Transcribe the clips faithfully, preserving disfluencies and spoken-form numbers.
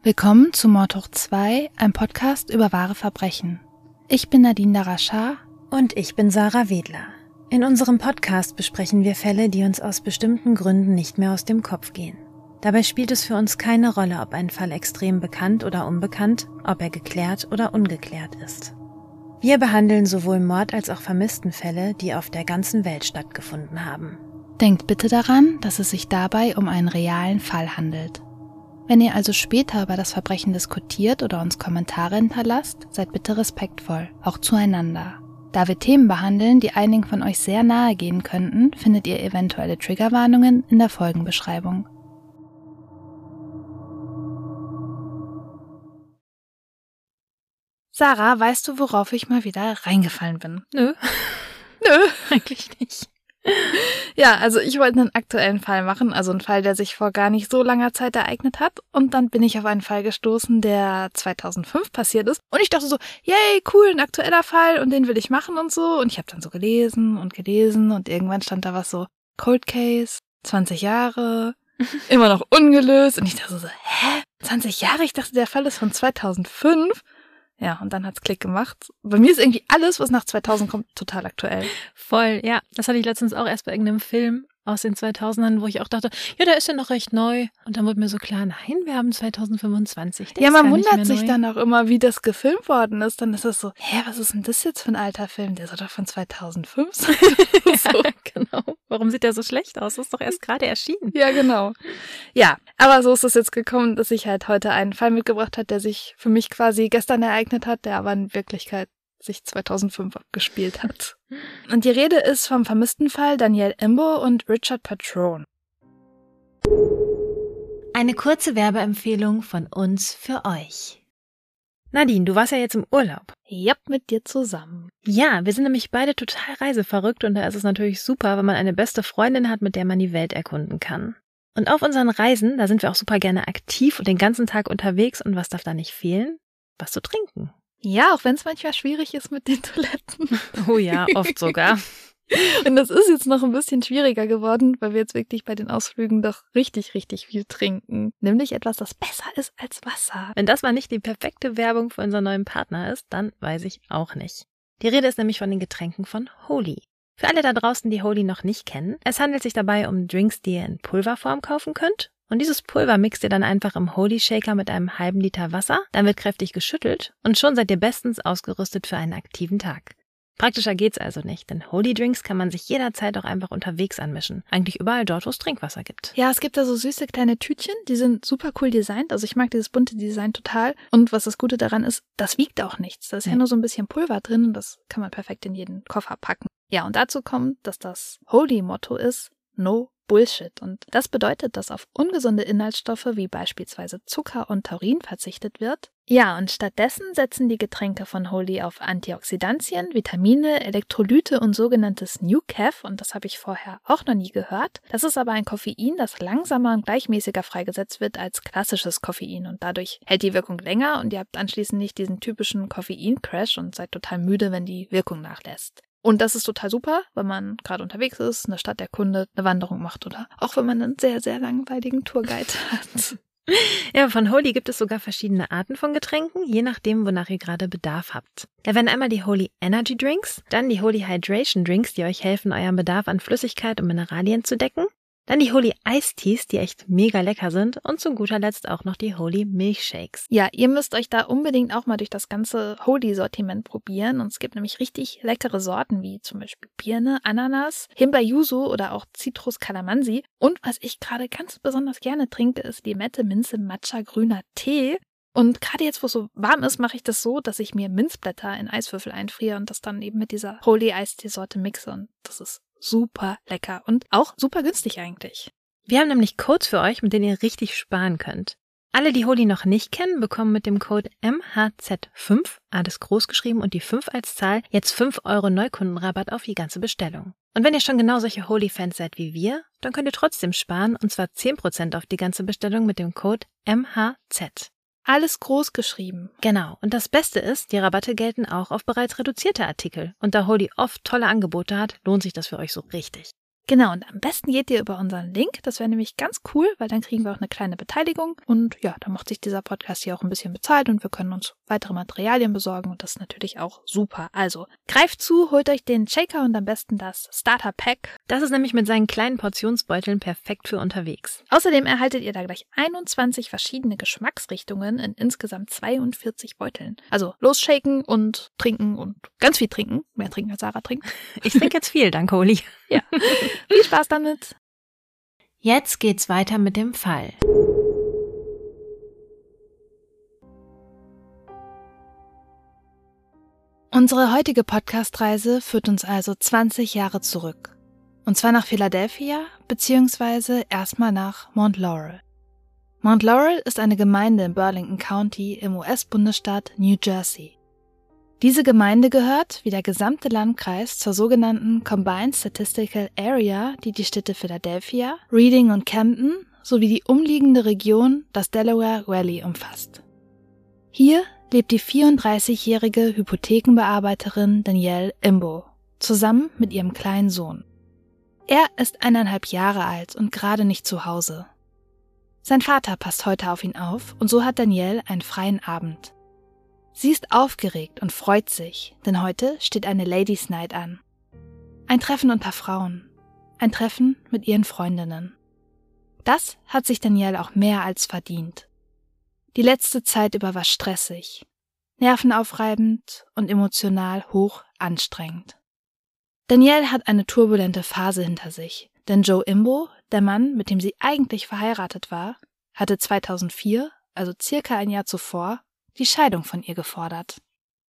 Willkommen zu Mord hoch zwei, einem Podcast über wahre Verbrechen. Ich bin Nadine Darashar. Und ich bin Sarah Wedler. In unserem Podcast besprechen wir Fälle, die uns aus bestimmten Gründen nicht mehr aus dem Kopf gehen. Dabei spielt es für uns keine Rolle, ob ein Fall extrem bekannt oder unbekannt, ob er geklärt oder ungeklärt ist. Wir behandeln sowohl Mord- als auch Vermisstenfälle, die auf der ganzen Welt stattgefunden haben. Denkt bitte daran, dass es sich dabei um einen realen Fall handelt. Wenn ihr also später über das Verbrechen diskutiert oder uns Kommentare hinterlasst, seid bitte respektvoll, auch zueinander. Da wir Themen behandeln, die einigen von euch sehr nahe gehen könnten, findet ihr eventuelle Triggerwarnungen in der Folgenbeschreibung. Sarah, weißt du, worauf ich mal wieder reingefallen bin? Nö. Nö. Eigentlich nicht. Ja, also ich wollte einen aktuellen Fall machen, also einen Fall, der sich vor gar nicht so langer Zeit ereignet hat. Und dann bin ich auf einen Fall gestoßen, der zweitausendfünf passiert ist. Und ich dachte so, yay, cool, ein aktueller Fall und den will ich machen und so. Und ich habe dann so gelesen und gelesen und irgendwann stand da was so, Cold Case, zwanzig Jahre, immer noch ungelöst. Und ich dachte so, hä, zwanzig Jahre? Ich dachte, der Fall ist von zweitausendfünf. Ja, und dann hat's Klick gemacht. Bei mir ist irgendwie alles, was nach zweitausend kommt, total aktuell. Voll, ja. Das hatte ich letztens auch erst bei irgendeinem Film aus den zweitausendern, wo ich auch dachte, ja, der ist ja noch recht neu. Und dann wurde mir so klar, nein, wir haben zweitausendfünfundzwanzig. Der ja, ist man gar nicht wundert mehr sich neu. dann auch immer, wie das gefilmt worden ist. Dann ist das so, hä, was ist denn das jetzt für ein alter Film? Der ist doch von zweitausendfünf. so. Ja, genau. Warum sieht der so schlecht aus? Das ist doch erst gerade erschienen. Ja, genau. Ja, aber so ist es jetzt gekommen, dass ich halt heute einen Fall mitgebracht habe, der sich für mich quasi gestern ereignet hat, der aber in Wirklichkeit sich zweitausendfünf abgespielt hat. Und die Rede ist vom vermissten Fall Danielle Imbo und Richard Patrone. Eine kurze Werbeempfehlung von uns für euch. Nadine, du warst ja jetzt im Urlaub. Ja, mit dir zusammen. Ja, wir sind nämlich beide total reiseverrückt und da ist es natürlich super, wenn man eine beste Freundin hat, mit der man die Welt erkunden kann. Und auf unseren Reisen, da sind wir auch super gerne aktiv und den ganzen Tag unterwegs und was darf da nicht fehlen? Was zu trinken. Ja, auch wenn es manchmal schwierig ist mit den Toiletten. Oh ja, oft sogar. Und das ist jetzt noch ein bisschen schwieriger geworden, weil wir jetzt wirklich bei den Ausflügen doch richtig, richtig viel trinken. Nämlich etwas, das besser ist als Wasser. Wenn das mal nicht die perfekte Werbung für unseren neuen Partner ist, dann weiß ich auch nicht. Die Rede ist nämlich von den Getränken von Holy. Für alle da draußen, die Holy noch nicht kennen, es handelt sich dabei um Drinks, die ihr in Pulverform kaufen könnt. Und dieses Pulver mixt ihr dann einfach im Holy Shaker mit einem halben Liter Wasser, dann wird kräftig geschüttelt und schon seid ihr bestens ausgerüstet für einen aktiven Tag. Praktischer geht's also nicht, denn Holy Drinks kann man sich jederzeit auch einfach unterwegs anmischen. Eigentlich überall dort, wo es Trinkwasser gibt. Ja, es gibt da so süße kleine Tütchen, die sind super cool designt. Also ich mag dieses bunte Design total. Und was das Gute daran ist, das wiegt auch nichts. Da ist ja, ja nur so ein bisschen Pulver drin und das kann man perfekt in jeden Koffer packen. Ja, und dazu kommt, dass das Holy-Motto ist, No Bullshit. Und das bedeutet, dass auf ungesunde Inhaltsstoffe wie beispielsweise Zucker und Taurin verzichtet wird. Ja, und stattdessen setzen die Getränke von Holy auf Antioxidantien, Vitamine, Elektrolyte und sogenanntes New Caf. Und das habe ich vorher auch noch nie gehört. Das ist aber ein Koffein, das langsamer und gleichmäßiger freigesetzt wird als klassisches Koffein. Und dadurch hält die Wirkung länger und ihr habt anschließend nicht diesen typischen Koffein-Crash und seid total müde, wenn die Wirkung nachlässt. Und das ist total super, wenn man gerade unterwegs ist, eine Stadt erkundet, eine Wanderung macht oder auch wenn man einen sehr, sehr langweiligen Tourguide hat. Ja, von Holy gibt es sogar verschiedene Arten von Getränken, je nachdem, wonach ihr gerade Bedarf habt. Da werden einmal die Holy Energy Drinks, dann die Holy Hydration Drinks, die euch helfen, euren Bedarf an Flüssigkeit und Mineralien zu decken. Dann die Holy Iced Teas, die echt mega lecker sind. Und zu guter Letzt auch noch die Holy Milkshakes. Ja, ihr müsst euch da unbedingt auch mal durch das ganze Holy-Sortiment probieren. Und es gibt nämlich richtig leckere Sorten, wie zum Beispiel Birne, Ananas, Himbeer-Yuzu oder auch Zitrus-Kalamansi. Und was ich gerade ganz besonders gerne trinke, ist Limette, Minze, Matcha, grüner Tee. Und gerade jetzt, wo es so warm ist, mache ich das so, dass ich mir Minzblätter in Eiswürfel einfriere und das dann eben mit dieser Holy Iced Tea-Sorte mixe. Und das ist super lecker und auch super günstig eigentlich. Wir haben nämlich Codes für euch, mit denen ihr richtig sparen könnt. Alle, die Holy noch nicht kennen, bekommen mit dem Code M H Z fünf, alles groß geschrieben und die fünf als Zahl, jetzt fünf Euro Neukundenrabatt auf die ganze Bestellung. Und wenn ihr schon genau solche Holy-Fans seid wie wir, dann könnt ihr trotzdem sparen und zwar zehn Prozent auf die ganze Bestellung mit dem Code M H Z. Alles groß geschrieben. Genau. Und das Beste ist, die Rabatte gelten auch auf bereits reduzierte Artikel. Und da Holy oft tolle Angebote hat, lohnt sich das für euch so richtig. Genau, und am besten geht ihr über unseren Link. Das wäre nämlich ganz cool, weil dann kriegen wir auch eine kleine Beteiligung. Und ja, dann macht sich dieser Podcast hier auch ein bisschen bezahlt und wir können uns weitere Materialien besorgen und das ist natürlich auch super. Also, greift zu, holt euch den Shaker und am besten das Starter Pack. Das ist nämlich mit seinen kleinen Portionsbeuteln perfekt für unterwegs. Außerdem erhaltet ihr da gleich einundzwanzig verschiedene Geschmacksrichtungen in insgesamt zweiundvierzig Beuteln. Also, losshaken und trinken und ganz viel trinken. Mehr trinken als Sarah trinkt. Ich trinke jetzt viel, danke Oli. Ja. Viel Spaß damit. Jetzt geht's weiter mit dem Fall. Unsere heutige Podcast-Reise führt uns also zwanzig Jahre zurück. Und zwar nach Philadelphia, beziehungsweise erstmal nach Mount Laurel. Mount Laurel ist eine Gemeinde im Burlington County im U S-Bundesstaat New Jersey. Diese Gemeinde gehört, wie der gesamte Landkreis, zur sogenannten Combined Statistical Area, die die Städte Philadelphia, Reading und Camden sowie die umliegende Region, das Delaware Valley, umfasst. Hier lebt die vierunddreißigjährige Hypothekenbearbeiterin Danielle Imbo, zusammen mit ihrem kleinen Sohn. Er ist eineinhalb Jahre alt und gerade nicht zu Hause. Sein Vater passt heute auf ihn auf und so hat Danielle einen freien Abend. Sie ist aufgeregt und freut sich, denn heute steht eine Ladies Night an. Ein Treffen unter Frauen. Ein Treffen mit ihren Freundinnen. Das hat sich Danielle auch mehr als verdient. Die letzte Zeit über war stressig, nervenaufreibend und emotional hoch anstrengend. Danielle hat eine turbulente Phase hinter sich, denn Joe Imbo, der Mann, mit dem sie eigentlich verheiratet war, hatte zweitausendvier, also circa ein Jahr zuvor, die Scheidung von ihr gefordert.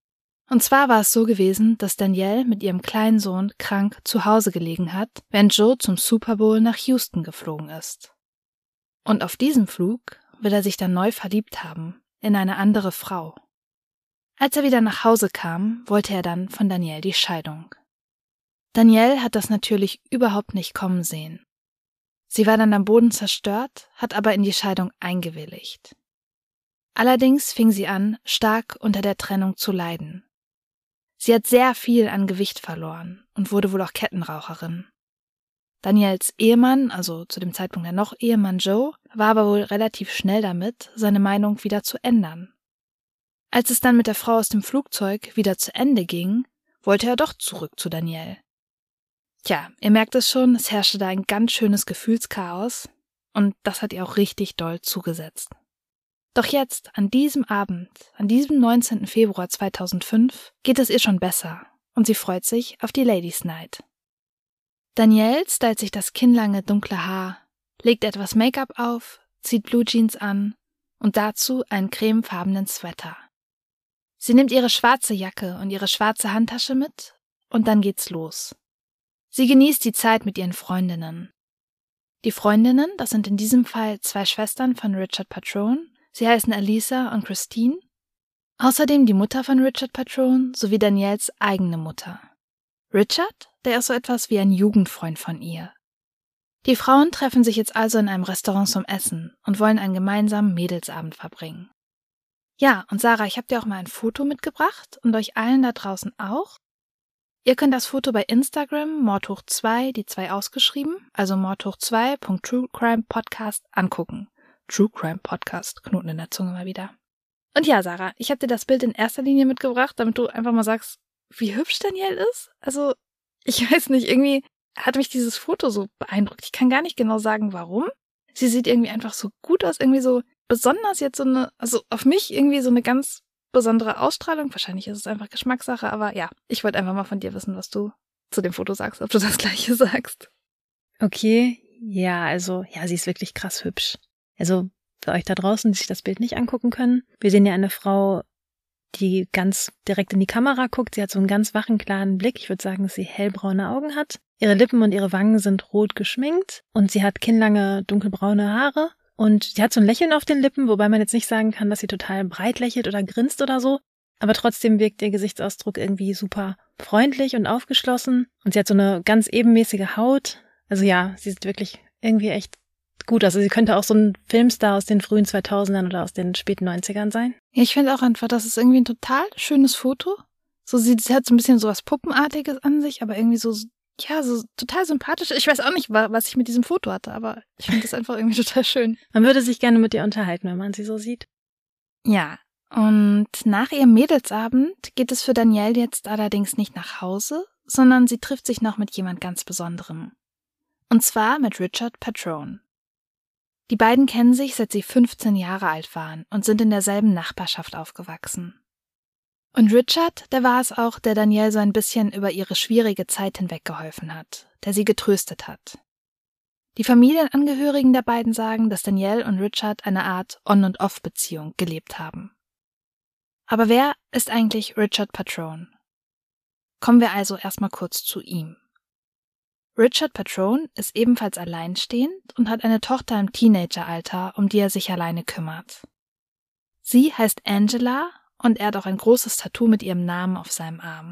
Und zwar war es so gewesen, dass Danielle mit ihrem kleinen Sohn krank zu Hause gelegen hat, während Joe zum Super Bowl nach Houston geflogen ist. Und auf diesem Flug will er sich dann neu verliebt haben, in eine andere Frau. Als er wieder nach Hause kam, wollte er dann von Danielle die Scheidung. Danielle hat das natürlich überhaupt nicht kommen sehen. Sie war dann am Boden zerstört, hat aber in die Scheidung eingewilligt. Allerdings fing sie an, stark unter der Trennung zu leiden. Sie hat sehr viel an Gewicht verloren und wurde wohl auch Kettenraucherin. Danielles Ehemann, also zu dem Zeitpunkt der noch Ehemann Joe, war aber wohl relativ schnell damit, seine Meinung wieder zu ändern. Als es dann mit der Frau aus dem Flugzeug wieder zu Ende ging, wollte er doch zurück zu Danielle. Tja, ihr merkt es schon, es herrschte da ein ganz schönes Gefühlschaos und das hat ihr auch richtig doll zugesetzt. Doch jetzt, an diesem Abend, an diesem neunzehnten Februar zweitausendfünf, geht es ihr schon besser und sie freut sich auf die Ladies Night. Danielle stylt sich das kinnlange dunkle Haar, legt etwas Make-up auf, zieht Blue Jeans an und dazu einen cremefarbenen Sweater. Sie nimmt ihre schwarze Jacke und ihre schwarze Handtasche mit und dann geht's los. Sie genießt die Zeit mit ihren Freundinnen. Die Freundinnen, das sind in diesem Fall zwei Schwestern von Richard Patrone. Sie heißen Alisa und Christine. Außerdem die Mutter von Richard Patrone sowie Danielles eigene Mutter. Richard, der ist so etwas wie ein Jugendfreund von ihr. Die Frauen treffen sich jetzt also in einem Restaurant zum Essen und wollen einen gemeinsamen Mädelsabend verbringen. Ja, und Sarah, ich habe dir auch mal ein Foto mitgebracht und euch allen da draußen auch. Ihr könnt das Foto bei Instagram Mord hoch zwei, die zwei ausgeschrieben, also mord hoch zwei Punkt True Crime Podcast angucken. True Crime Podcast, Knoten in der Zunge mal wieder. Und ja, Sarah, ich habe dir das Bild in erster Linie mitgebracht, damit du einfach mal sagst, wie hübsch Danielle ist. Also, ich weiß nicht, irgendwie hat mich dieses Foto so beeindruckt. Ich kann gar nicht genau sagen, warum. Sie sieht irgendwie einfach so gut aus, irgendwie so besonders jetzt so eine, also auf mich irgendwie so eine ganz besondere Ausstrahlung. Wahrscheinlich ist es einfach Geschmackssache, aber ja, ich wollte einfach mal von dir wissen, was du zu dem Foto sagst, ob du das Gleiche sagst. Okay, ja, also, ja, sie ist wirklich krass hübsch. Also für euch da draußen, die sich das Bild nicht angucken können, wir sehen ja eine Frau, die ganz direkt in die Kamera guckt. Sie hat so einen ganz wachen, klaren Blick. Ich würde sagen, dass sie hellbraune Augen hat. Ihre Lippen und ihre Wangen sind rot geschminkt und sie hat kinnlange, dunkelbraune Haare. Und sie hat so ein Lächeln auf den Lippen, wobei man jetzt nicht sagen kann, dass sie total breit lächelt oder grinst oder so. Aber trotzdem wirkt ihr Gesichtsausdruck irgendwie super freundlich und aufgeschlossen. Und sie hat so eine ganz ebenmäßige Haut. Also ja, sie sieht wirklich irgendwie echt gut. Also sie könnte auch so ein Filmstar aus den frühen zweitausendern oder aus den späten neunzigern sein. Ja, ich finde auch einfach, das ist irgendwie ein total schönes Foto. So, sie, sie hat so ein bisschen so was Puppenartiges an sich, aber irgendwie so ja, so total sympathisch. Ich weiß auch nicht, was ich mit diesem Foto hatte, aber ich finde das einfach irgendwie total schön. Man würde sich gerne mit ihr unterhalten, wenn man sie so sieht. Ja, und nach ihrem Mädelsabend geht es für Danielle jetzt allerdings nicht nach Hause, sondern sie trifft sich noch mit jemand ganz Besonderem. Und zwar mit Richard Patrone. Die beiden kennen sich, seit sie fünfzehn Jahre alt waren und sind in derselben Nachbarschaft aufgewachsen. Und Richard, der war es auch, der Danielle so ein bisschen über ihre schwierige Zeit hinweg geholfen hat, der sie getröstet hat. Die Familienangehörigen der beiden sagen, dass Danielle und Richard eine Art On- und Off-Beziehung gelebt haben. Aber wer ist eigentlich Richard Patrone? Kommen wir also erstmal kurz zu ihm. Richard Patrone ist ebenfalls alleinstehend und hat eine Tochter im Teenageralter, um die er sich alleine kümmert. Sie heißt Angela und er hat auch ein großes Tattoo mit ihrem Namen auf seinem Arm.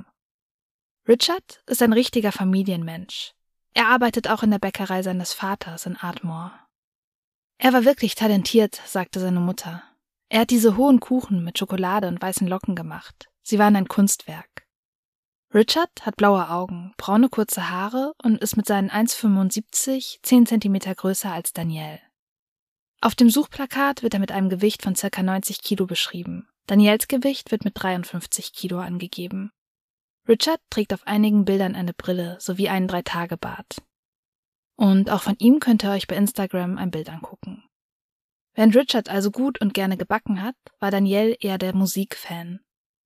Richard ist ein richtiger Familienmensch. Er arbeitet auch in der Bäckerei seines Vaters in Ardmore. Er war wirklich talentiert, sagte seine Mutter. Er hat diese hohen Kuchen mit Schokolade und weißen Locken gemacht. Sie waren ein Kunstwerk. Richard hat blaue Augen, braune kurze Haare und ist mit seinen eins Komma fünfundsiebzig zehn Zentimeter größer als Danielle. Auf dem Suchplakat wird er mit einem Gewicht von ca. neunzig Kilo beschrieben. Danielles Gewicht wird mit dreiundfünfzig Kilo angegeben. Richard trägt auf einigen Bildern eine Brille sowie einen Drei-Tage-Bart. Und auch von ihm könnt ihr euch bei Instagram ein Bild angucken. Während Richard also gut und gerne gebacken hat, war Danielle eher der Musikfan.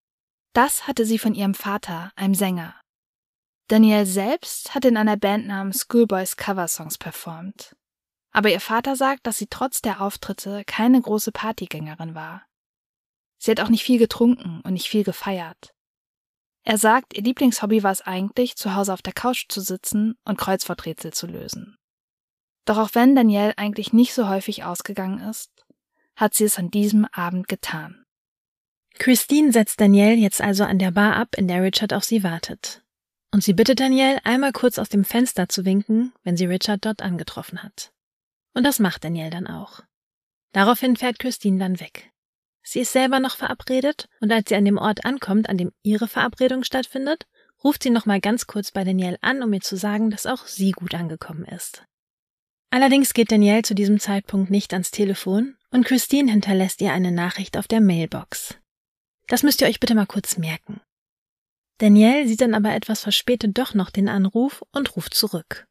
Das hatte sie von ihrem Vater, einem Sänger. Danielle selbst hat in einer Band namens Schoolboys Coversongs performt. Aber ihr Vater sagt, dass sie trotz der Auftritte keine große Partygängerin war. Sie hat auch nicht viel getrunken und nicht viel gefeiert. Er sagt, ihr Lieblingshobby war es eigentlich, zu Hause auf der Couch zu sitzen und Kreuzworträtsel zu lösen. Doch auch wenn Danielle eigentlich nicht so häufig ausgegangen ist, hat sie es an diesem Abend getan. Christine setzt Danielle jetzt also an der Bar ab, in der Richard auf sie wartet. Und sie bittet Danielle, einmal kurz aus dem Fenster zu winken, wenn sie Richard dort angetroffen hat. Und das macht Danielle dann auch. Daraufhin fährt Christine dann weg. Sie ist selber noch verabredet und als sie an dem Ort ankommt, an dem ihre Verabredung stattfindet, ruft sie nochmal ganz kurz bei Danielle an, um ihr zu sagen, dass auch sie gut angekommen ist. Allerdings geht Danielle zu diesem Zeitpunkt nicht ans Telefon und Christine hinterlässt ihr eine Nachricht auf der Mailbox. Das müsst ihr euch bitte mal kurz merken. Danielle sieht dann aber etwas verspätet doch noch den Anruf und ruft zurück.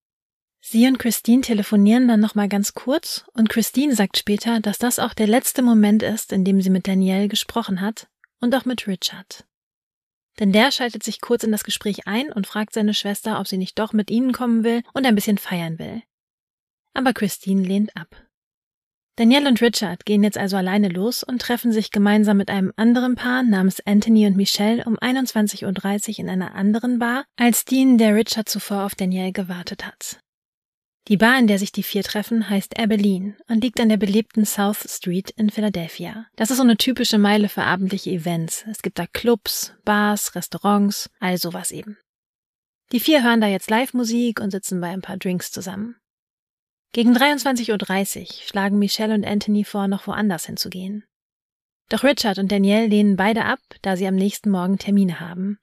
Sie und Christine telefonieren dann nochmal ganz kurz und Christine sagt später, dass das auch der letzte Moment ist, in dem sie mit Danielle gesprochen hat und auch mit Richard. Denn der schaltet sich kurz in das Gespräch ein und fragt seine Schwester, ob sie nicht doch mit ihnen kommen will und ein bisschen feiern will. Aber Christine lehnt ab. Danielle und Richard gehen jetzt also alleine los und treffen sich gemeinsam mit einem anderen Paar namens Anthony und Michelle um einundzwanzig Uhr dreißig in einer anderen Bar, als die, in der Richard zuvor auf Danielle gewartet hat. Die Bar, in der sich die vier treffen, heißt Abilene und liegt an der belebten South Street in Philadelphia. Das ist so eine typische Meile für abendliche Events. Es gibt da Clubs, Bars, Restaurants, all sowas eben. Die vier hören da jetzt Live-Musik und sitzen bei ein paar Drinks zusammen. Gegen dreiundzwanzig Uhr dreißig schlagen Michelle und Anthony vor, noch woanders hinzugehen. Doch Richard und Danielle lehnen beide ab, da sie am nächsten Morgen Termine haben.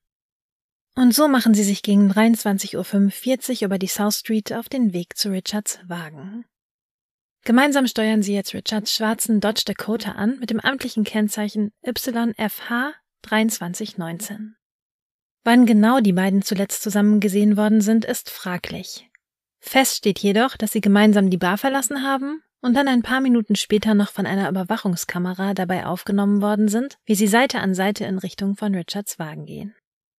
Und so machen sie sich gegen dreiundzwanzig Uhr fünfundvierzig über die South Street auf den Weg zu Richards Wagen. Gemeinsam steuern sie jetzt Richards schwarzen Dodge Dakota an mit dem amtlichen Kennzeichen Y F H dreiundzwanzig neunzehn. Wann genau die beiden zuletzt zusammen gesehen worden sind, ist fraglich. Fest steht jedoch, dass sie gemeinsam die Bar verlassen haben und dann ein paar Minuten später noch von einer Überwachungskamera dabei aufgenommen worden sind, wie sie Seite an Seite in Richtung von Richards Wagen gehen.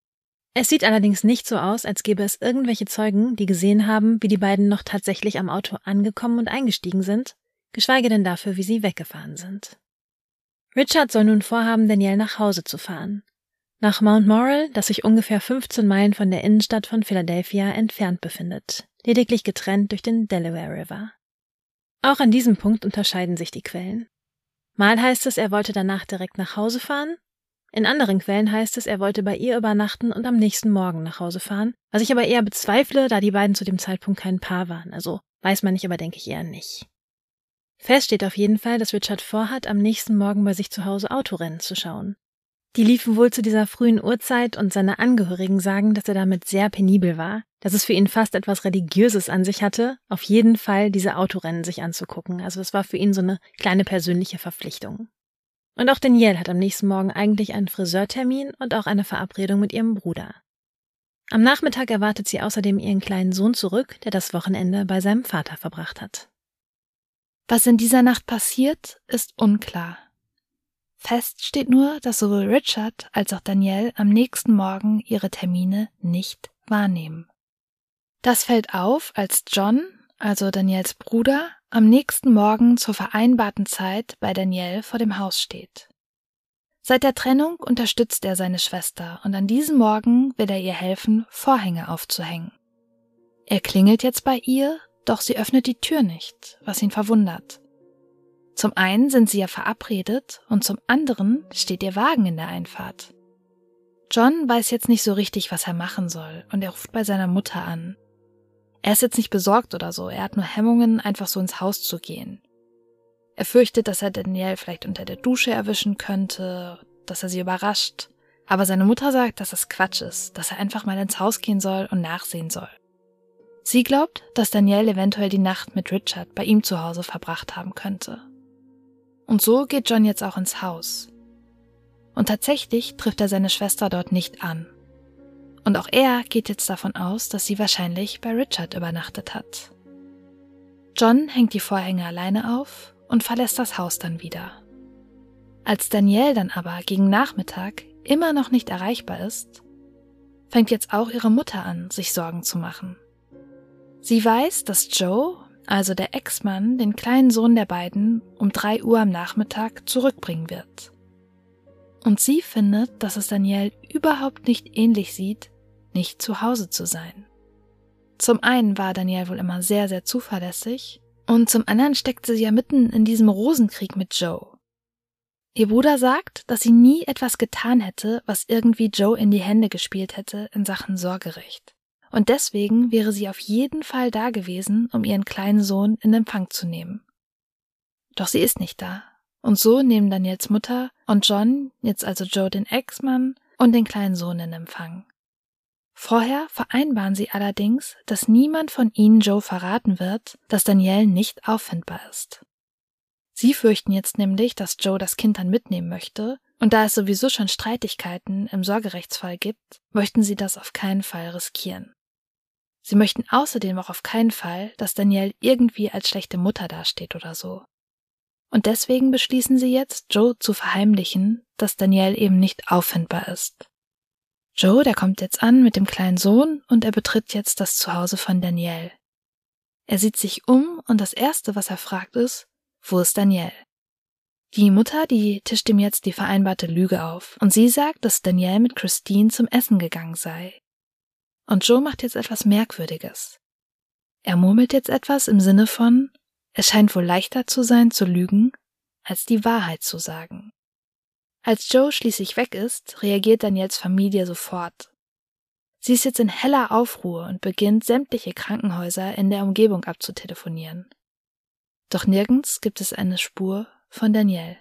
Es sieht allerdings nicht so aus, als gäbe es irgendwelche Zeugen, die gesehen haben, wie die beiden noch tatsächlich am Auto angekommen und eingestiegen sind, geschweige denn dafür, wie sie weggefahren sind. Richard soll nun vorhaben, Danielle nach Hause zu fahren. Nach Mount Morrell, das sich ungefähr fünfzehn Meilen von der Innenstadt von Philadelphia entfernt befindet, lediglich getrennt durch den Delaware River. Auch an diesem Punkt unterscheiden sich die Quellen. Mal heißt es, er wollte danach direkt nach Hause fahren, in anderen Quellen heißt es, er wollte bei ihr übernachten und am nächsten Morgen nach Hause fahren, was ich aber eher bezweifle, da die beiden zu dem Zeitpunkt kein Paar waren, also weiß man nicht, aber denke ich eher nicht. Fest steht auf jeden Fall, dass Richard vorhat, am nächsten Morgen bei sich zu Hause Autorennen zu schauen. Die liefen wohl zu dieser frühen Uhrzeit und seine Angehörigen sagen, dass er damit sehr penibel war, dass es für ihn fast etwas Religiöses an sich hatte, auf jeden Fall diese Autorennen sich anzugucken. Also es war für ihn so eine kleine persönliche Verpflichtung. Und auch Danielle hat am nächsten Morgen eigentlich einen Friseurtermin und auch eine Verabredung mit ihrem Bruder. Am Nachmittag erwartet sie außerdem ihren kleinen Sohn zurück, der das Wochenende bei seinem Vater verbracht hat. Was in dieser Nacht passiert, ist unklar. Fest steht nur, dass sowohl Richard als auch Danielle am nächsten Morgen ihre Termine nicht wahrnehmen. Das fällt auf, als John, also Danielles Bruder, am nächsten Morgen zur vereinbarten Zeit bei Danielle vor dem Haus steht. Seit der Trennung unterstützt er seine Schwester und an diesem Morgen will er ihr helfen, Vorhänge aufzuhängen. Er klingelt jetzt bei ihr, doch sie öffnet die Tür nicht, was ihn verwundert. Zum einen sind sie ja verabredet und zum anderen steht ihr Wagen in der Einfahrt. John weiß jetzt nicht so richtig, was er machen soll und er ruft bei seiner Mutter an. Er ist jetzt nicht besorgt oder so, er hat nur Hemmungen, einfach so ins Haus zu gehen. Er fürchtet, dass er Danielle vielleicht unter der Dusche erwischen könnte, dass er sie überrascht. Aber seine Mutter sagt, dass das Quatsch ist, dass er einfach mal ins Haus gehen soll und nachsehen soll. Sie glaubt, dass Danielle eventuell die Nacht mit Richard bei ihm zu Hause verbracht haben könnte. Und so geht John jetzt auch ins Haus. Und tatsächlich trifft er seine Schwester dort nicht an. Und auch er geht jetzt davon aus, dass sie wahrscheinlich bei Richard übernachtet hat. John hängt die Vorhänge alleine auf und verlässt das Haus dann wieder. Als Danielle dann aber gegen Nachmittag immer noch nicht erreichbar ist, fängt jetzt auch ihre Mutter an, sich Sorgen zu machen. Sie weiß, dass Joe, also der Ex-Mann, den kleinen Sohn der beiden um drei Uhr am Nachmittag zurückbringen wird. Und sie findet, dass es Danielle überhaupt nicht ähnlich sieht, nicht zu Hause zu sein. Zum einen war Danielle wohl immer sehr, sehr zuverlässig und zum anderen steckte sie ja mitten in diesem Rosenkrieg mit Joe. Ihr Bruder sagt, dass sie nie etwas getan hätte, was irgendwie Joe in die Hände gespielt hätte in Sachen Sorgerecht. Und deswegen wäre sie auf jeden Fall da gewesen, um ihren kleinen Sohn in Empfang zu nehmen. Doch sie ist nicht da. Und so nehmen Danielles Mutter und John, jetzt also Joe den Ex-Mann, und den kleinen Sohn in Empfang. Vorher vereinbaren sie allerdings, dass niemand von ihnen Joe verraten wird, dass Danielle nicht auffindbar ist. Sie fürchten jetzt nämlich, dass Joe das Kind dann mitnehmen möchte, und da es sowieso schon Streitigkeiten im Sorgerechtsfall gibt, möchten sie das auf keinen Fall riskieren. Sie möchten außerdem auch auf keinen Fall, dass Danielle irgendwie als schlechte Mutter dasteht oder so. Und deswegen beschließen sie jetzt, Joe zu verheimlichen, dass Danielle eben nicht auffindbar ist. Joe, der kommt jetzt an mit dem kleinen Sohn und er betritt jetzt das Zuhause von Danielle. Er sieht sich um und das Erste, was er fragt, ist, wo ist Danielle? Die Mutter, die tischt ihm jetzt die vereinbarte Lüge auf und sie sagt, dass Danielle mit Christine zum Essen gegangen sei. Und Joe macht jetzt etwas Merkwürdiges. Er murmelt jetzt etwas im Sinne von, es scheint wohl leichter zu sein, zu lügen, als die Wahrheit zu sagen. Als Joe schließlich weg ist, reagiert Danielles Familie sofort. Sie ist jetzt in heller Aufruhr und beginnt, sämtliche Krankenhäuser in der Umgebung abzutelefonieren. Doch nirgends gibt es eine Spur von Danielle.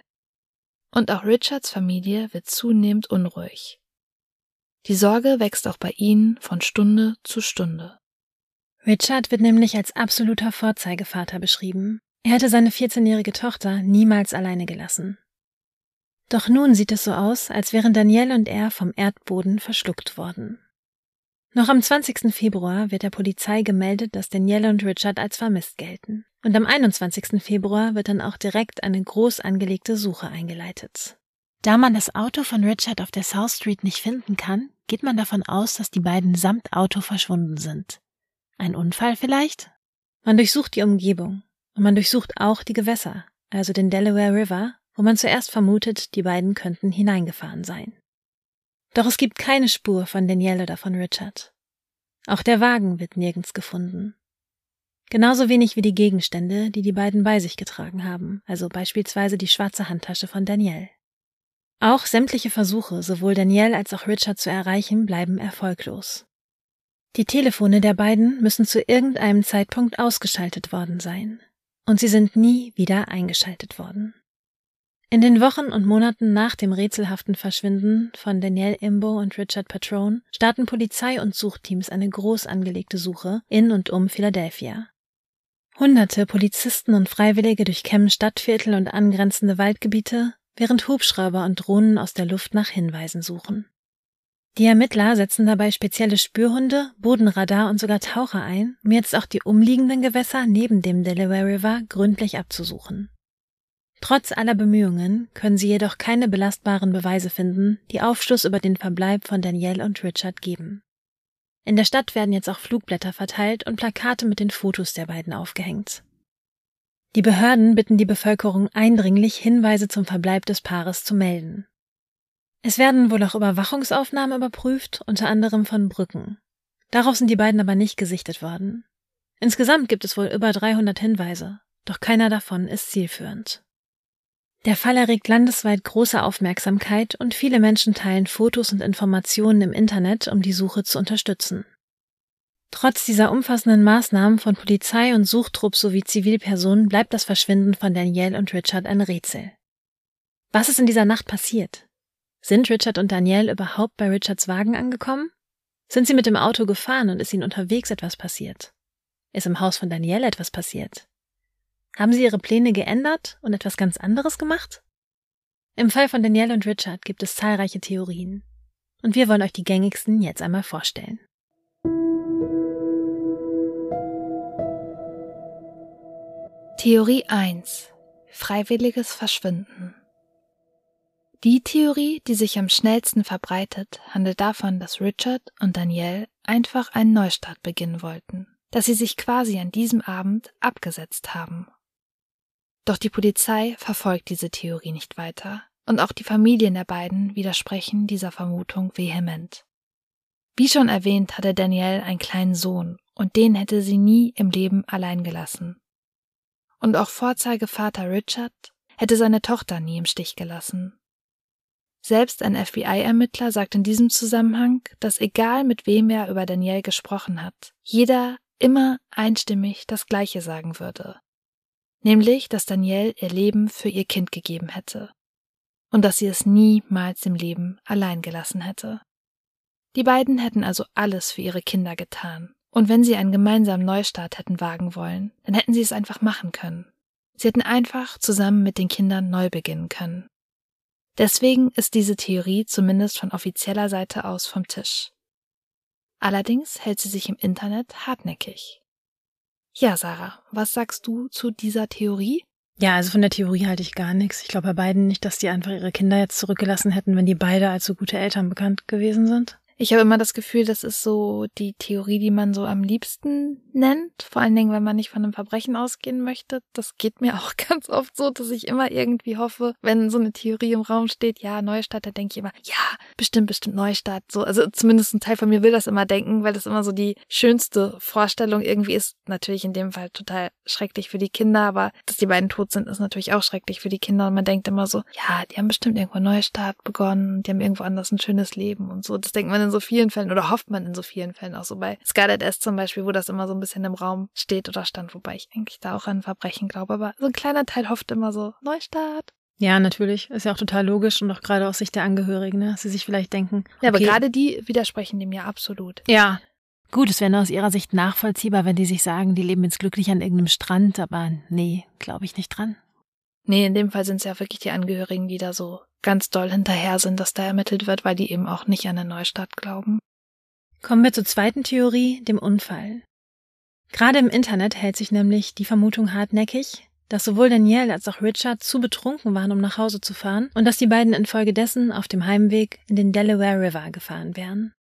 Und auch Richards Familie wird zunehmend unruhig. Die Sorge wächst auch bei ihnen von Stunde zu Stunde. Richard wird nämlich als absoluter Vorzeigevater beschrieben. Er hätte seine vierzehnjährige Tochter niemals alleine gelassen. Doch nun sieht es so aus, als wären Danielle und er vom Erdboden verschluckt worden. Noch am zwanzigsten Februar wird der Polizei gemeldet, dass Danielle und Richard als vermisst gelten. Und am einundzwanzigsten Februar wird dann auch direkt eine groß angelegte Suche eingeleitet. Da man das Auto von Richard auf der South Street nicht finden kann, geht man davon aus, dass die beiden samt Auto verschwunden sind. Ein Unfall vielleicht? Man durchsucht die Umgebung und man durchsucht auch die Gewässer, also den Delaware River, wo man zuerst vermutet, die beiden könnten hineingefahren sein. Doch es gibt keine Spur von Danielle oder von Richard. Auch der Wagen wird nirgends gefunden. Genauso wenig wie die Gegenstände, die die beiden bei sich getragen haben, also beispielsweise die schwarze Handtasche von Danielle. Auch sämtliche Versuche, sowohl Danielle als auch Richard zu erreichen, bleiben erfolglos. Die Telefone der beiden müssen zu irgendeinem Zeitpunkt ausgeschaltet worden sein. Und sie sind nie wieder eingeschaltet worden. In den Wochen und Monaten nach dem rätselhaften Verschwinden von Danielle Imbo und Richard Patrone starten Polizei und Suchteams eine groß angelegte Suche in und um Philadelphia. Hunderte Polizisten und Freiwillige durchkämmen Stadtviertel und angrenzende Waldgebiete, während Hubschrauber und Drohnen aus der Luft nach Hinweisen suchen. Die Ermittler setzen dabei spezielle Spürhunde, Bodenradar und sogar Taucher ein, um jetzt auch die umliegenden Gewässer neben dem Delaware River gründlich abzusuchen. Trotz aller Bemühungen können sie jedoch keine belastbaren Beweise finden, die Aufschluss über den Verbleib von Danielle und Richard geben. In der Stadt werden jetzt auch Flugblätter verteilt und Plakate mit den Fotos der beiden aufgehängt. Die Behörden bitten die Bevölkerung eindringlich, Hinweise zum Verbleib des Paares zu melden. Es werden wohl auch Überwachungsaufnahmen überprüft, unter anderem von Brücken. Darauf sind die beiden aber nicht gesichtet worden. Insgesamt gibt es wohl über dreihundert Hinweise, doch keiner davon ist zielführend. Der Fall erregt landesweit große Aufmerksamkeit und viele Menschen teilen Fotos und Informationen im Internet, um die Suche zu unterstützen. Trotz dieser umfassenden Maßnahmen von Polizei und Suchtrupp sowie Zivilpersonen bleibt das Verschwinden von Danielle und Richard ein Rätsel. Was ist in dieser Nacht passiert? Sind Richard und Danielle überhaupt bei Richards Wagen angekommen? Sind sie mit dem Auto gefahren und ist ihnen unterwegs etwas passiert? Ist im Haus von Danielle etwas passiert? Haben sie ihre Pläne geändert und etwas ganz anderes gemacht? Im Fall von Danielle und Richard gibt es zahlreiche Theorien. Und wir wollen euch die gängigsten jetzt einmal vorstellen. Theorie eins. Freiwilliges Verschwinden. Die Theorie, die sich am schnellsten verbreitet, handelt davon, dass Richard und Danielle einfach einen Neustart beginnen wollten, dass sie sich quasi an diesem Abend abgesetzt haben. Doch die Polizei verfolgt diese Theorie nicht weiter und auch die Familien der beiden widersprechen dieser Vermutung vehement. Wie schon erwähnt, hatte Danielle einen kleinen Sohn und den hätte sie nie im Leben allein gelassen. Und auch Vorzeigevater Richard hätte seine Tochter nie im Stich gelassen. Selbst ein F B I-Ermittler sagt in diesem Zusammenhang, dass egal mit wem er über Danielle gesprochen hat, jeder immer einstimmig das Gleiche sagen würde. Nämlich, dass Danielle ihr Leben für ihr Kind gegeben hätte und dass sie es niemals im Leben allein gelassen hätte. Die beiden hätten also alles für ihre Kinder getan und wenn sie einen gemeinsamen Neustart hätten wagen wollen, dann hätten sie es einfach machen können. Sie hätten einfach zusammen mit den Kindern neu beginnen können. Deswegen ist diese Theorie zumindest von offizieller Seite aus vom Tisch. Allerdings hält sie sich im Internet hartnäckig. Ja, Sarah, was sagst du zu dieser Theorie? Ja, also von der Theorie halte ich gar nichts. Ich glaube bei beiden nicht, dass die einfach ihre Kinder jetzt zurückgelassen hätten, wenn die beide als so gute Eltern bekannt gewesen sind. Ich habe immer das Gefühl, das ist so die Theorie, die man so am liebsten nennt. Vor allen Dingen, wenn man nicht von einem Verbrechen ausgehen möchte. Das geht mir auch ganz oft so, dass ich immer irgendwie hoffe, wenn so eine Theorie im Raum steht, ja, Neustart, da denke ich immer, ja, bestimmt, bestimmt Neustart. So, also zumindest ein Teil von mir will das immer denken, weil das immer so die schönste Vorstellung irgendwie ist. Natürlich in dem Fall total schrecklich für die Kinder, aber dass die beiden tot sind, ist natürlich auch schrecklich für die Kinder. Und man denkt immer so, ja, die haben bestimmt irgendwo einen Neustart begonnen, die haben irgendwo anders ein schönes Leben und so. Das denkt man in so vielen Fällen oder hofft man in so vielen Fällen auch so bei Scarlet S zum Beispiel, wo das immer so ein bisschen im Raum steht oder stand, wobei ich eigentlich da auch an Verbrechen glaube, aber so ein kleiner Teil hofft immer so, Neustart. Ja, natürlich. Ist ja auch total logisch und auch gerade aus Sicht der Angehörigen, ne? Dass sie sich vielleicht denken, okay. Ja, aber gerade die widersprechen dem ja absolut. Ja. Gut, es wäre nur aus ihrer Sicht nachvollziehbar, wenn die sich sagen, die leben jetzt glücklich an irgendeinem Strand, aber nee, glaube ich nicht dran. Nee, in dem Fall sind es ja wirklich die Angehörigen, die da so ganz doll hinterher sind, dass da ermittelt wird, weil die eben auch nicht an den Neustart glauben. Kommen wir zur zweiten Theorie, dem Unfall. Gerade im Internet hält sich nämlich die Vermutung hartnäckig, dass sowohl Danielle als auch Richard zu betrunken waren, um nach Hause zu fahren und dass die beiden infolgedessen auf dem Heimweg in den Delaware River gefahren wären.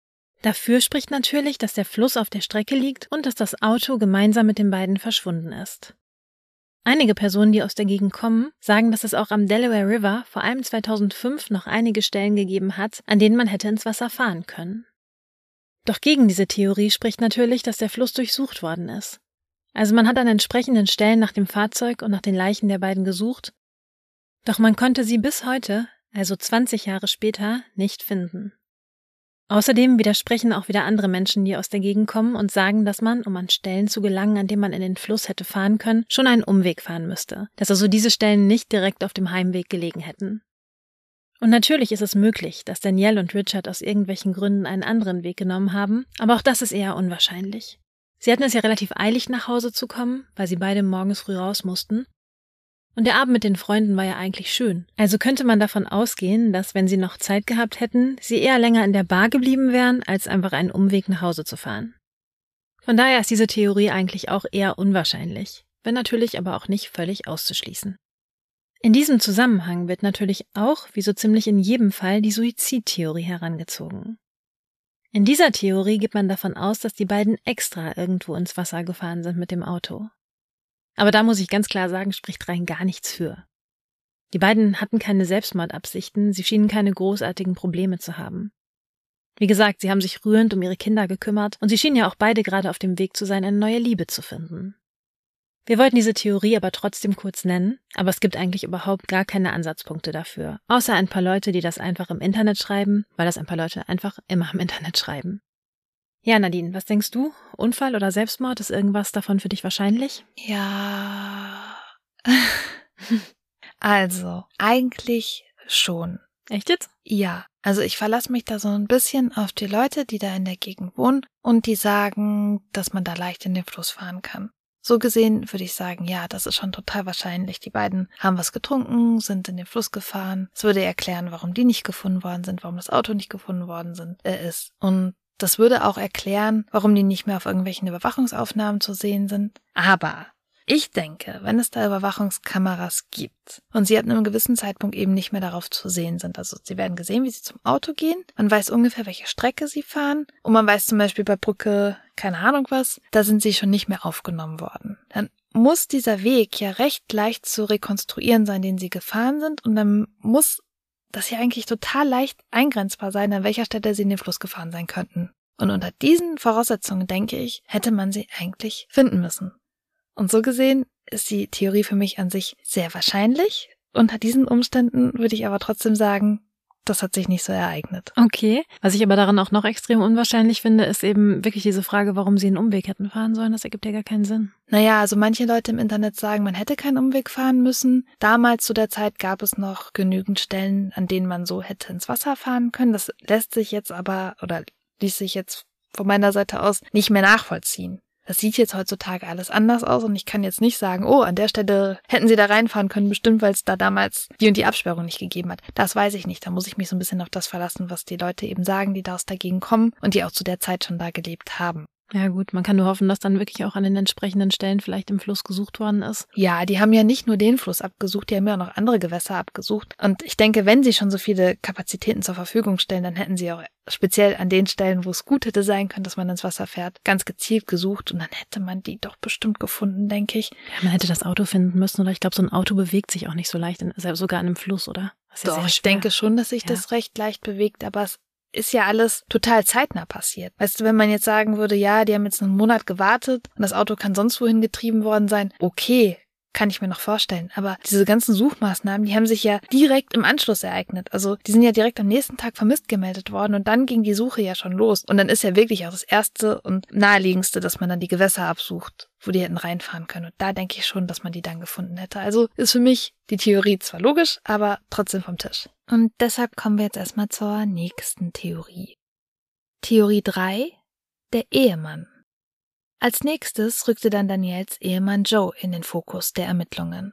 Dafür spricht natürlich, dass der Fluss auf der Strecke liegt und dass das Auto gemeinsam mit den beiden verschwunden ist. Einige Personen, die aus der Gegend kommen, sagen, dass es auch am Delaware River vor allem zweitausendfünf noch einige Stellen gegeben hat, an denen man hätte ins Wasser fahren können. Doch gegen diese Theorie spricht natürlich, dass der Fluss durchsucht worden ist. Also man hat an entsprechenden Stellen nach dem Fahrzeug und nach den Leichen der beiden gesucht, doch man konnte sie bis heute, also zwanzig Jahre später, nicht finden. Außerdem widersprechen auch wieder andere Menschen, die aus der Gegend kommen und sagen, dass man, um an Stellen zu gelangen, an denen man in den Fluss hätte fahren können, schon einen Umweg fahren müsste, dass also diese Stellen nicht direkt auf dem Heimweg gelegen hätten. Und natürlich ist es möglich, dass Danielle und Richard aus irgendwelchen Gründen einen anderen Weg genommen haben, aber auch das ist eher unwahrscheinlich. Sie hatten es ja relativ eilig, nach Hause zu kommen, weil sie beide morgens früh raus mussten. Und der Abend mit den Freunden war ja eigentlich schön. Also könnte man davon ausgehen, dass, wenn sie noch Zeit gehabt hätten, sie eher länger in der Bar geblieben wären, als einfach einen Umweg nach Hause zu fahren. Von daher ist diese Theorie eigentlich auch eher unwahrscheinlich, wenn natürlich aber auch nicht völlig auszuschließen. In diesem Zusammenhang wird natürlich auch, wie so ziemlich in jedem Fall, die Suizidtheorie herangezogen. In dieser Theorie geht man davon aus, dass die beiden extra irgendwo ins Wasser gefahren sind mit dem Auto. Aber da muss ich ganz klar sagen, spricht rein gar nichts für. Die beiden hatten keine Selbstmordabsichten, sie schienen keine großartigen Probleme zu haben. Wie gesagt, sie haben sich rührend um ihre Kinder gekümmert und sie schienen ja auch beide gerade auf dem Weg zu sein, eine neue Liebe zu finden. Wir wollten diese Theorie aber trotzdem kurz nennen, aber es gibt eigentlich überhaupt gar keine Ansatzpunkte dafür, außer ein paar Leute, die das einfach im Internet schreiben, weil das ein paar Leute einfach immer im Internet schreiben. Ja, Nadine, was denkst du? Unfall oder Selbstmord? Ist irgendwas davon für dich wahrscheinlich? Ja. Also, eigentlich schon. Echt jetzt? Ja. Also ich verlasse mich da so ein bisschen auf die Leute, die da in der Gegend wohnen und die sagen, dass man da leicht in den Fluss fahren kann. So gesehen würde ich sagen, ja, das ist schon total wahrscheinlich. Die beiden haben was getrunken, sind in den Fluss gefahren. Das würde erklären, warum die nicht gefunden worden sind, warum das Auto nicht gefunden worden sind, äh, ist. Und das würde auch erklären, warum die nicht mehr auf irgendwelchen Überwachungsaufnahmen zu sehen sind. Aber ich denke, wenn es da Überwachungskameras gibt und sie ab einem gewissen Zeitpunkt eben nicht mehr darauf zu sehen sind, also sie werden gesehen, wie sie zum Auto gehen, man weiß ungefähr, welche Strecke sie fahren und man weiß zum Beispiel bei Brücke, keine Ahnung was, da sind sie schon nicht mehr aufgenommen worden. Dann muss dieser Weg ja recht leicht zu rekonstruieren sein, den sie gefahren sind, und dann muss das ja eigentlich total leicht eingrenzbar sein, an welcher Stelle sie in den Fluss gefahren sein könnten. Und unter diesen Voraussetzungen, denke ich, hätte man sie eigentlich finden müssen. Und so gesehen ist die Theorie für mich an sich sehr wahrscheinlich. Unter diesen Umständen würde ich aber trotzdem sagen, das hat sich nicht so ereignet. Okay. Was ich aber daran auch noch extrem unwahrscheinlich finde, ist eben wirklich diese Frage, warum sie einen Umweg hätten fahren sollen. Das ergibt ja gar keinen Sinn. Naja, also manche Leute im Internet sagen, man hätte keinen Umweg fahren müssen. Damals zu der Zeit gab es noch genügend Stellen, an denen man so hätte ins Wasser fahren können. Das lässt sich jetzt aber, oder ließ sich jetzt von meiner Seite aus nicht mehr nachvollziehen. Das sieht jetzt heutzutage alles anders aus und ich kann jetzt nicht sagen, oh, an der Stelle hätten sie da reinfahren können, bestimmt, weil es da damals die und die Absperrung nicht gegeben hat. Das weiß ich nicht. Da muss ich mich so ein bisschen auf das verlassen, was die Leute eben sagen, die da aus der Gegend kommen und die auch zu der Zeit schon da gelebt haben. Ja gut, man kann nur hoffen, dass dann wirklich auch an den entsprechenden Stellen vielleicht im Fluss gesucht worden ist. Ja, die haben ja nicht nur den Fluss abgesucht, die haben ja auch noch andere Gewässer abgesucht. Und ich denke, wenn sie schon so viele Kapazitäten zur Verfügung stellen, dann hätten sie auch speziell an den Stellen, wo es gut hätte sein können, dass man ins Wasser fährt, ganz gezielt gesucht und dann hätte man die doch bestimmt gefunden, denke ich. Ja, man hätte das Auto finden müssen, oder ich glaube, so ein Auto bewegt sich auch nicht so leicht, sogar an einem Fluss, oder? Das ist ja doch, ich denke schon, dass sich ja. das recht leicht bewegt, aber es ist ja alles total zeitnah passiert. Weißt du, wenn man jetzt sagen würde, ja, die haben jetzt einen Monat gewartet und das Auto kann sonst wohin getrieben worden sein, okay, kann ich mir noch vorstellen. Aber diese ganzen Suchmaßnahmen, die haben sich ja direkt im Anschluss ereignet. Also die sind ja direkt am nächsten Tag vermisst gemeldet worden und dann ging die Suche ja schon los. Und dann ist ja wirklich auch das Erste und Naheliegendste, dass man dann die Gewässer absucht, wo die hätten reinfahren können. Und da denke ich schon, dass man die dann gefunden hätte. Also ist für mich die Theorie zwar logisch, aber trotzdem vom Tisch. Und deshalb kommen wir jetzt erstmal zur nächsten Theorie. Theorie drei, der Ehemann. Als nächstes rückte dann Danielles Ehemann Joe in den Fokus der Ermittlungen.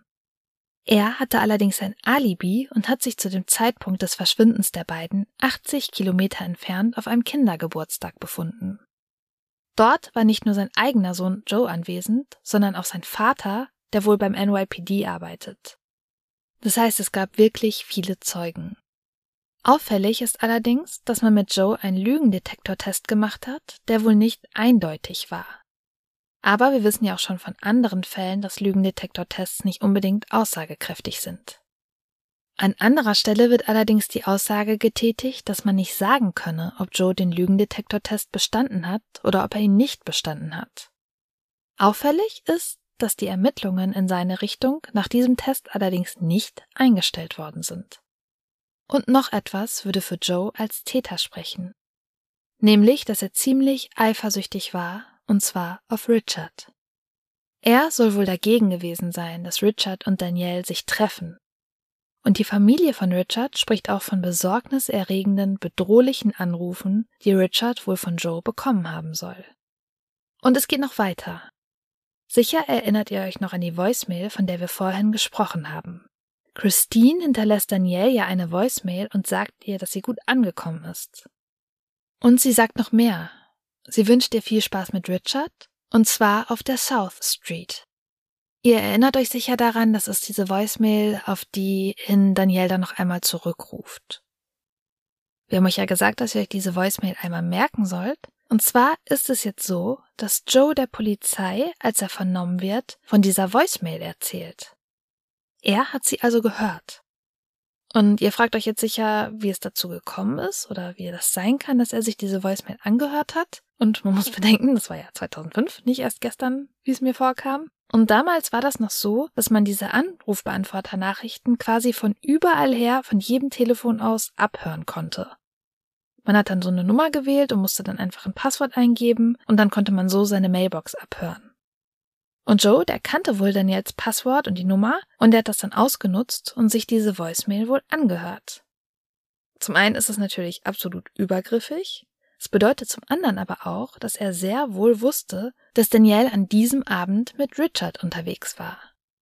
Er hatte allerdings ein Alibi und hat sich zu dem Zeitpunkt des Verschwindens der beiden achtzig Kilometer entfernt auf einem Kindergeburtstag befunden. Dort war nicht nur sein eigener Sohn Joe anwesend, sondern auch sein Vater, der wohl beim N Y P D arbeitet. Das heißt, es gab wirklich viele Zeugen. Auffällig ist allerdings, dass man mit Joe einen Lügendetektortest gemacht hat, der wohl nicht eindeutig war. Aber wir wissen ja auch schon von anderen Fällen, dass Lügendetektortests nicht unbedingt aussagekräftig sind. An anderer Stelle wird allerdings die Aussage getätigt, dass man nicht sagen könne, ob Joe den Lügendetektortest bestanden hat oder ob er ihn nicht bestanden hat. Auffällig ist, dass die Ermittlungen in seine Richtung nach diesem Test allerdings nicht eingestellt worden sind. Und noch etwas würde für Joe als Täter sprechen. Nämlich, dass er ziemlich eifersüchtig war, und zwar auf Richard. Er soll wohl dagegen gewesen sein, dass Richard und Danielle sich treffen. Und die Familie von Richard spricht auch von besorgniserregenden, bedrohlichen Anrufen, die Richard wohl von Joe bekommen haben soll. Und es geht noch weiter. Sicher erinnert ihr euch noch an die Voicemail, von der wir vorhin gesprochen haben. Christine hinterlässt Danielle ja eine Voicemail und sagt ihr, dass sie gut angekommen ist. Und sie sagt noch mehr. Sie wünscht ihr viel Spaß mit Richard, und zwar auf der South Street. Ihr erinnert euch sicher daran, das ist diese Voicemail, auf die hin Danielle dann noch einmal zurückruft. Wir haben euch ja gesagt, dass ihr euch diese Voicemail einmal merken sollt. Und zwar ist es jetzt so, dass Joe der Polizei, als er vernommen wird, von dieser Voicemail erzählt. Er hat sie also gehört. Und ihr fragt euch jetzt sicher, wie es dazu gekommen ist oder wie das sein kann, dass er sich diese Voicemail angehört hat. Und man muss bedenken, das war ja zweitausendfünf, nicht erst gestern, wie es mir vorkam. Und damals war das noch so, dass man diese Anrufbeantworter-Nachrichten quasi von überall her, von jedem Telefon aus abhören konnte. Man hat dann so eine Nummer gewählt und musste dann einfach ein Passwort eingeben und dann konnte man so seine Mailbox abhören. Und Joe, der kannte wohl Daniels Passwort und die Nummer und er hat das dann ausgenutzt und sich diese Voicemail wohl angehört. Zum einen ist es natürlich absolut übergriffig. Es bedeutet zum anderen aber auch, dass er sehr wohl wusste, dass Danielle an diesem Abend mit Richard unterwegs war.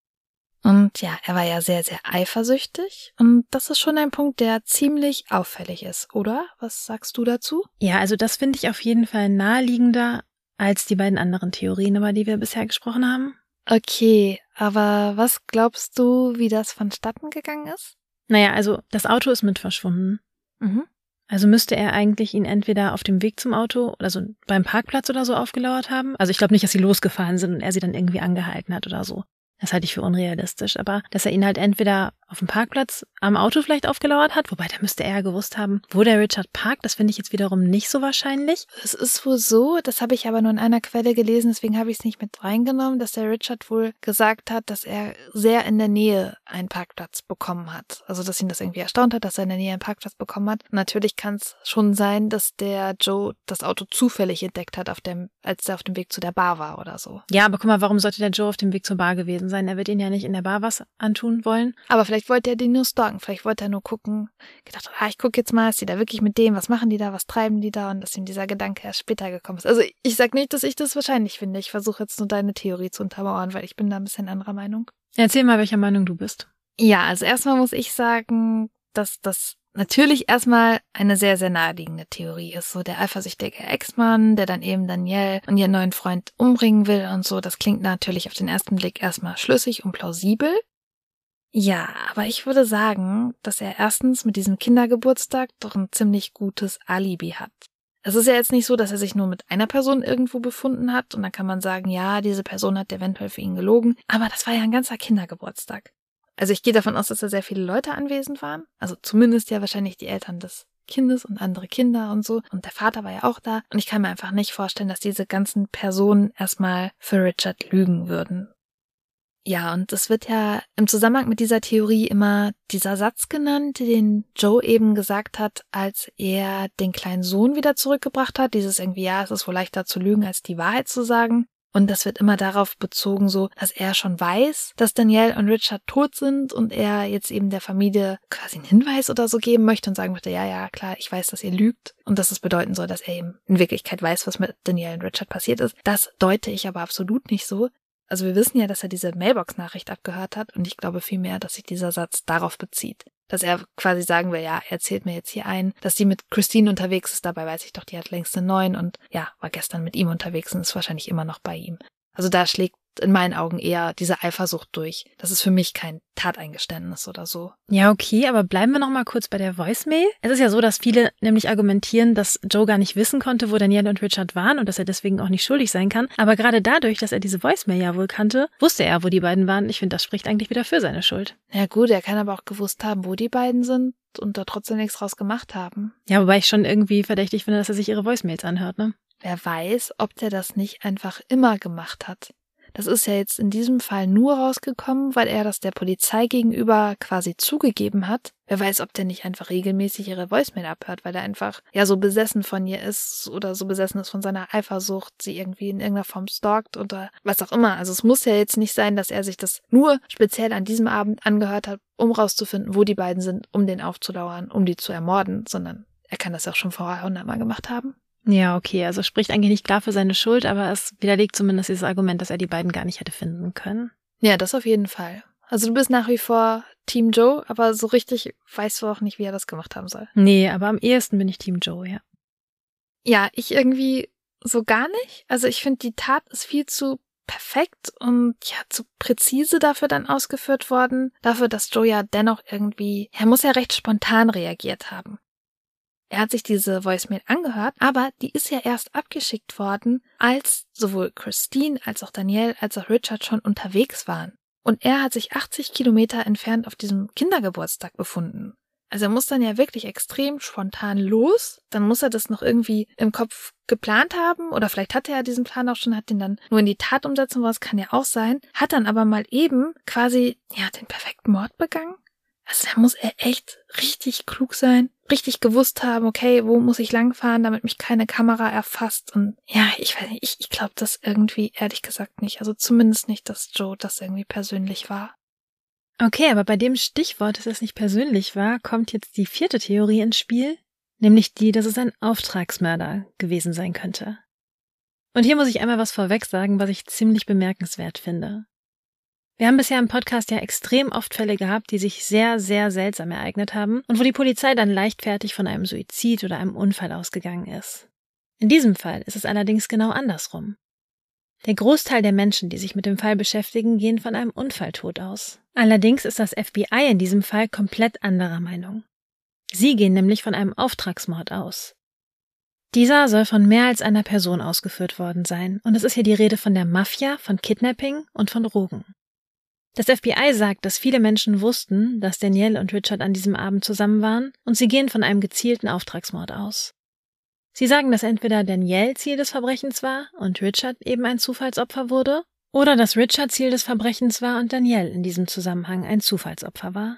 Und ja, er war ja sehr, sehr eifersüchtig und das ist schon ein Punkt, der ziemlich auffällig ist, oder? Was sagst du dazu? Ja, also das finde ich auf jeden Fall naheliegender als die beiden anderen Theorien, über die wir bisher gesprochen haben. Okay, aber was glaubst du, wie das vonstatten gegangen ist? Naja, also das Auto ist mit verschwunden. Mhm. Also müsste er eigentlich ihn entweder auf dem Weg zum Auto, also beim Parkplatz oder so aufgelauert haben. Also ich glaube nicht, dass sie losgefahren sind und er sie dann irgendwie angehalten hat oder so. Das halte ich für unrealistisch. Aber dass er ihn halt entweder auf dem Parkplatz am Auto vielleicht aufgelauert hat, wobei da müsste er ja gewusst haben, wo der Richard parkt. Das finde ich jetzt wiederum nicht so wahrscheinlich. Es ist wohl so, das habe ich aber nur in einer Quelle gelesen, deswegen habe ich es nicht mit reingenommen, dass der Richard wohl gesagt hat, dass er sehr in der Nähe einen Parkplatz bekommen hat. Also dass ihn das irgendwie erstaunt hat, dass er in der Nähe einen Parkplatz bekommen hat. Und natürlich kann es schon sein, dass der Joe das Auto zufällig entdeckt hat, auf dem, als er auf dem Weg zu der Bar war oder so. Ja, aber guck mal, warum sollte der Joe auf dem Weg zur Bar gewesen sein? Er wird ihn ja nicht in der Bar was antun wollen. Aber vielleicht wollte er den nur stalken, vielleicht wollte er nur gucken, gedacht, ah, ich gucke jetzt mal, ist die da wirklich mit dem, was machen die da, was treiben die da und dass ihm dieser Gedanke erst später gekommen ist. Also ich sag nicht, dass ich das wahrscheinlich finde, ich versuche jetzt nur deine Theorie zu untermauern, weil ich bin da ein bisschen anderer Meinung. Erzähl mal, welcher Meinung du bist. Ja, also erstmal muss ich sagen, dass das natürlich erstmal eine sehr, sehr naheliegende Theorie ist. So der eifersüchtige Ex-Mann, der dann eben Danielle und ihren neuen Freund umbringen will und so, das klingt natürlich auf den ersten Blick erstmal schlüssig und plausibel. Ja, aber ich würde sagen, dass er erstens mit diesem Kindergeburtstag doch ein ziemlich gutes Alibi hat. Es ist ja jetzt nicht so, dass er sich nur mit einer Person irgendwo befunden hat und dann kann man sagen, ja, diese Person hat eventuell für ihn gelogen, aber das war ja ein ganzer Kindergeburtstag. Also ich gehe davon aus, dass da sehr viele Leute anwesend waren, also zumindest ja wahrscheinlich die Eltern des Kindes und andere Kinder und so und der Vater war ja auch da und ich kann mir einfach nicht vorstellen, dass diese ganzen Personen erstmal für Richard lügen würden. Ja, und es wird ja im Zusammenhang mit dieser Theorie immer dieser Satz genannt, den Joe eben gesagt hat, als er den kleinen Sohn wieder zurückgebracht hat. Dieses irgendwie, ja, es ist wohl leichter zu lügen, als die Wahrheit zu sagen. Und das wird immer darauf bezogen, so, dass er schon weiß, dass Danielle und Richard tot sind und er jetzt eben der Familie quasi einen Hinweis oder so geben möchte und sagen möchte, ja, ja, klar, ich weiß, dass ihr lügt. Und dass es bedeuten soll, dass er eben in Wirklichkeit weiß, was mit Danielle und Richard passiert ist. Das deute ich aber absolut nicht so. Also wir wissen ja, dass er diese Mailbox-Nachricht abgehört hat und ich glaube vielmehr, dass sich dieser Satz darauf bezieht. Dass er quasi sagen will, ja, er erzählt mir jetzt hier ein, dass die mit Christine unterwegs ist, dabei weiß ich doch, die hat längst einen neuen und ja, war gestern mit ihm unterwegs und ist wahrscheinlich immer noch bei ihm. Also da schlägt in meinen Augen eher diese Eifersucht durch. Das ist für mich kein Tateingeständnis oder so. Ja, okay, aber bleiben wir noch mal kurz bei der Voicemail. Es ist ja so, dass viele nämlich argumentieren, dass Joe gar nicht wissen konnte, wo Danielle und Richard waren und dass er deswegen auch nicht schuldig sein kann. Aber gerade dadurch, dass er diese Voicemail ja wohl kannte, wusste er, wo die beiden waren. Ich finde, das spricht eigentlich wieder für seine Schuld. Ja gut, er kann aber auch gewusst haben, wo die beiden sind und da trotzdem nichts draus gemacht haben. Ja, wobei ich schon irgendwie verdächtig finde, dass er sich ihre Voicemails anhört, ne? Wer weiß, ob der das nicht einfach immer gemacht hat. das ist ja jetzt in diesem Fall nur rausgekommen, weil er das der Polizei gegenüber quasi zugegeben hat. Wer weiß, ob der nicht einfach regelmäßig ihre Voicemail abhört, weil er einfach ja so besessen von ihr ist oder so besessen ist von seiner Eifersucht, sie irgendwie in irgendeiner Form stalkt oder was auch immer. Also es muss ja jetzt nicht sein, dass er sich das nur speziell an diesem Abend angehört hat, um rauszufinden, wo die beiden sind, um den aufzulauern, um die zu ermorden, sondern er kann das auch schon vorher hundertmal gemacht haben. Ja, okay, also spricht eigentlich nicht klar für seine Schuld, aber es widerlegt zumindest dieses Argument, dass er die beiden gar nicht hätte finden können. Ja, das auf jeden Fall. Also du bist nach wie vor Team Joe, aber so richtig weißt du auch nicht, wie er das gemacht haben soll. Nee, aber am ehesten bin ich Team Joe, ja. Ja, ich irgendwie so gar nicht. Also ich finde, die Tat ist viel zu perfekt und ja, zu präzise dafür dann ausgeführt worden. Dafür, dass Joe ja dennoch irgendwie, er muss ja recht spontan reagiert haben. Er hat sich diese Voicemail angehört, aber die ist ja erst abgeschickt worden, als sowohl Christine als auch Danielle als auch Richard schon unterwegs waren. Und er hat sich achtzig Kilometer entfernt auf diesem Kindergeburtstag befunden. Also er muss dann ja wirklich extrem spontan los. Dann muss er das noch irgendwie im Kopf geplant haben. Oder vielleicht hatte er diesen Plan auch schon, hat den dann nur in die Tat umsetzen wollen. Das kann ja auch sein. Hat dann aber mal eben quasi ja den perfekten Mord begangen. Also da muss er echt richtig klug sein, richtig gewusst haben, okay, wo muss ich langfahren, damit mich keine Kamera erfasst. Und ja, ich weiß nicht, ich, ich glaube das irgendwie ehrlich gesagt nicht. Also zumindest nicht, dass Joe das irgendwie persönlich war. Okay, aber bei dem Stichwort, dass es nicht persönlich war, kommt jetzt die vierte Theorie ins Spiel, nämlich die, dass es ein Auftragsmörder gewesen sein könnte. Und hier muss ich einmal was vorweg sagen, was ich ziemlich bemerkenswert finde. Wir haben bisher im Podcast ja extrem oft Fälle gehabt, die sich sehr, sehr seltsam ereignet haben und wo die Polizei dann leichtfertig von einem Suizid oder einem Unfall ausgegangen ist. In diesem Fall ist es allerdings genau andersrum. Der Großteil der Menschen, die sich mit dem Fall beschäftigen, gehen von einem Unfalltod aus. Allerdings ist das F B I in diesem Fall komplett anderer Meinung. Sie gehen nämlich von einem Auftragsmord aus. Dieser soll von mehr als einer Person ausgeführt worden sein und es ist hier die Rede von der Mafia, von Kidnapping und von Drogen. Das F B I sagt, dass viele Menschen wussten, dass Danielle und Richard an diesem Abend zusammen waren und sie gehen von einem gezielten Auftragsmord aus. Sie sagen, dass entweder Danielle Ziel des Verbrechens war und Richard eben ein Zufallsopfer wurde, oder dass Richard Ziel des Verbrechens war und Danielle in diesem Zusammenhang ein Zufallsopfer war.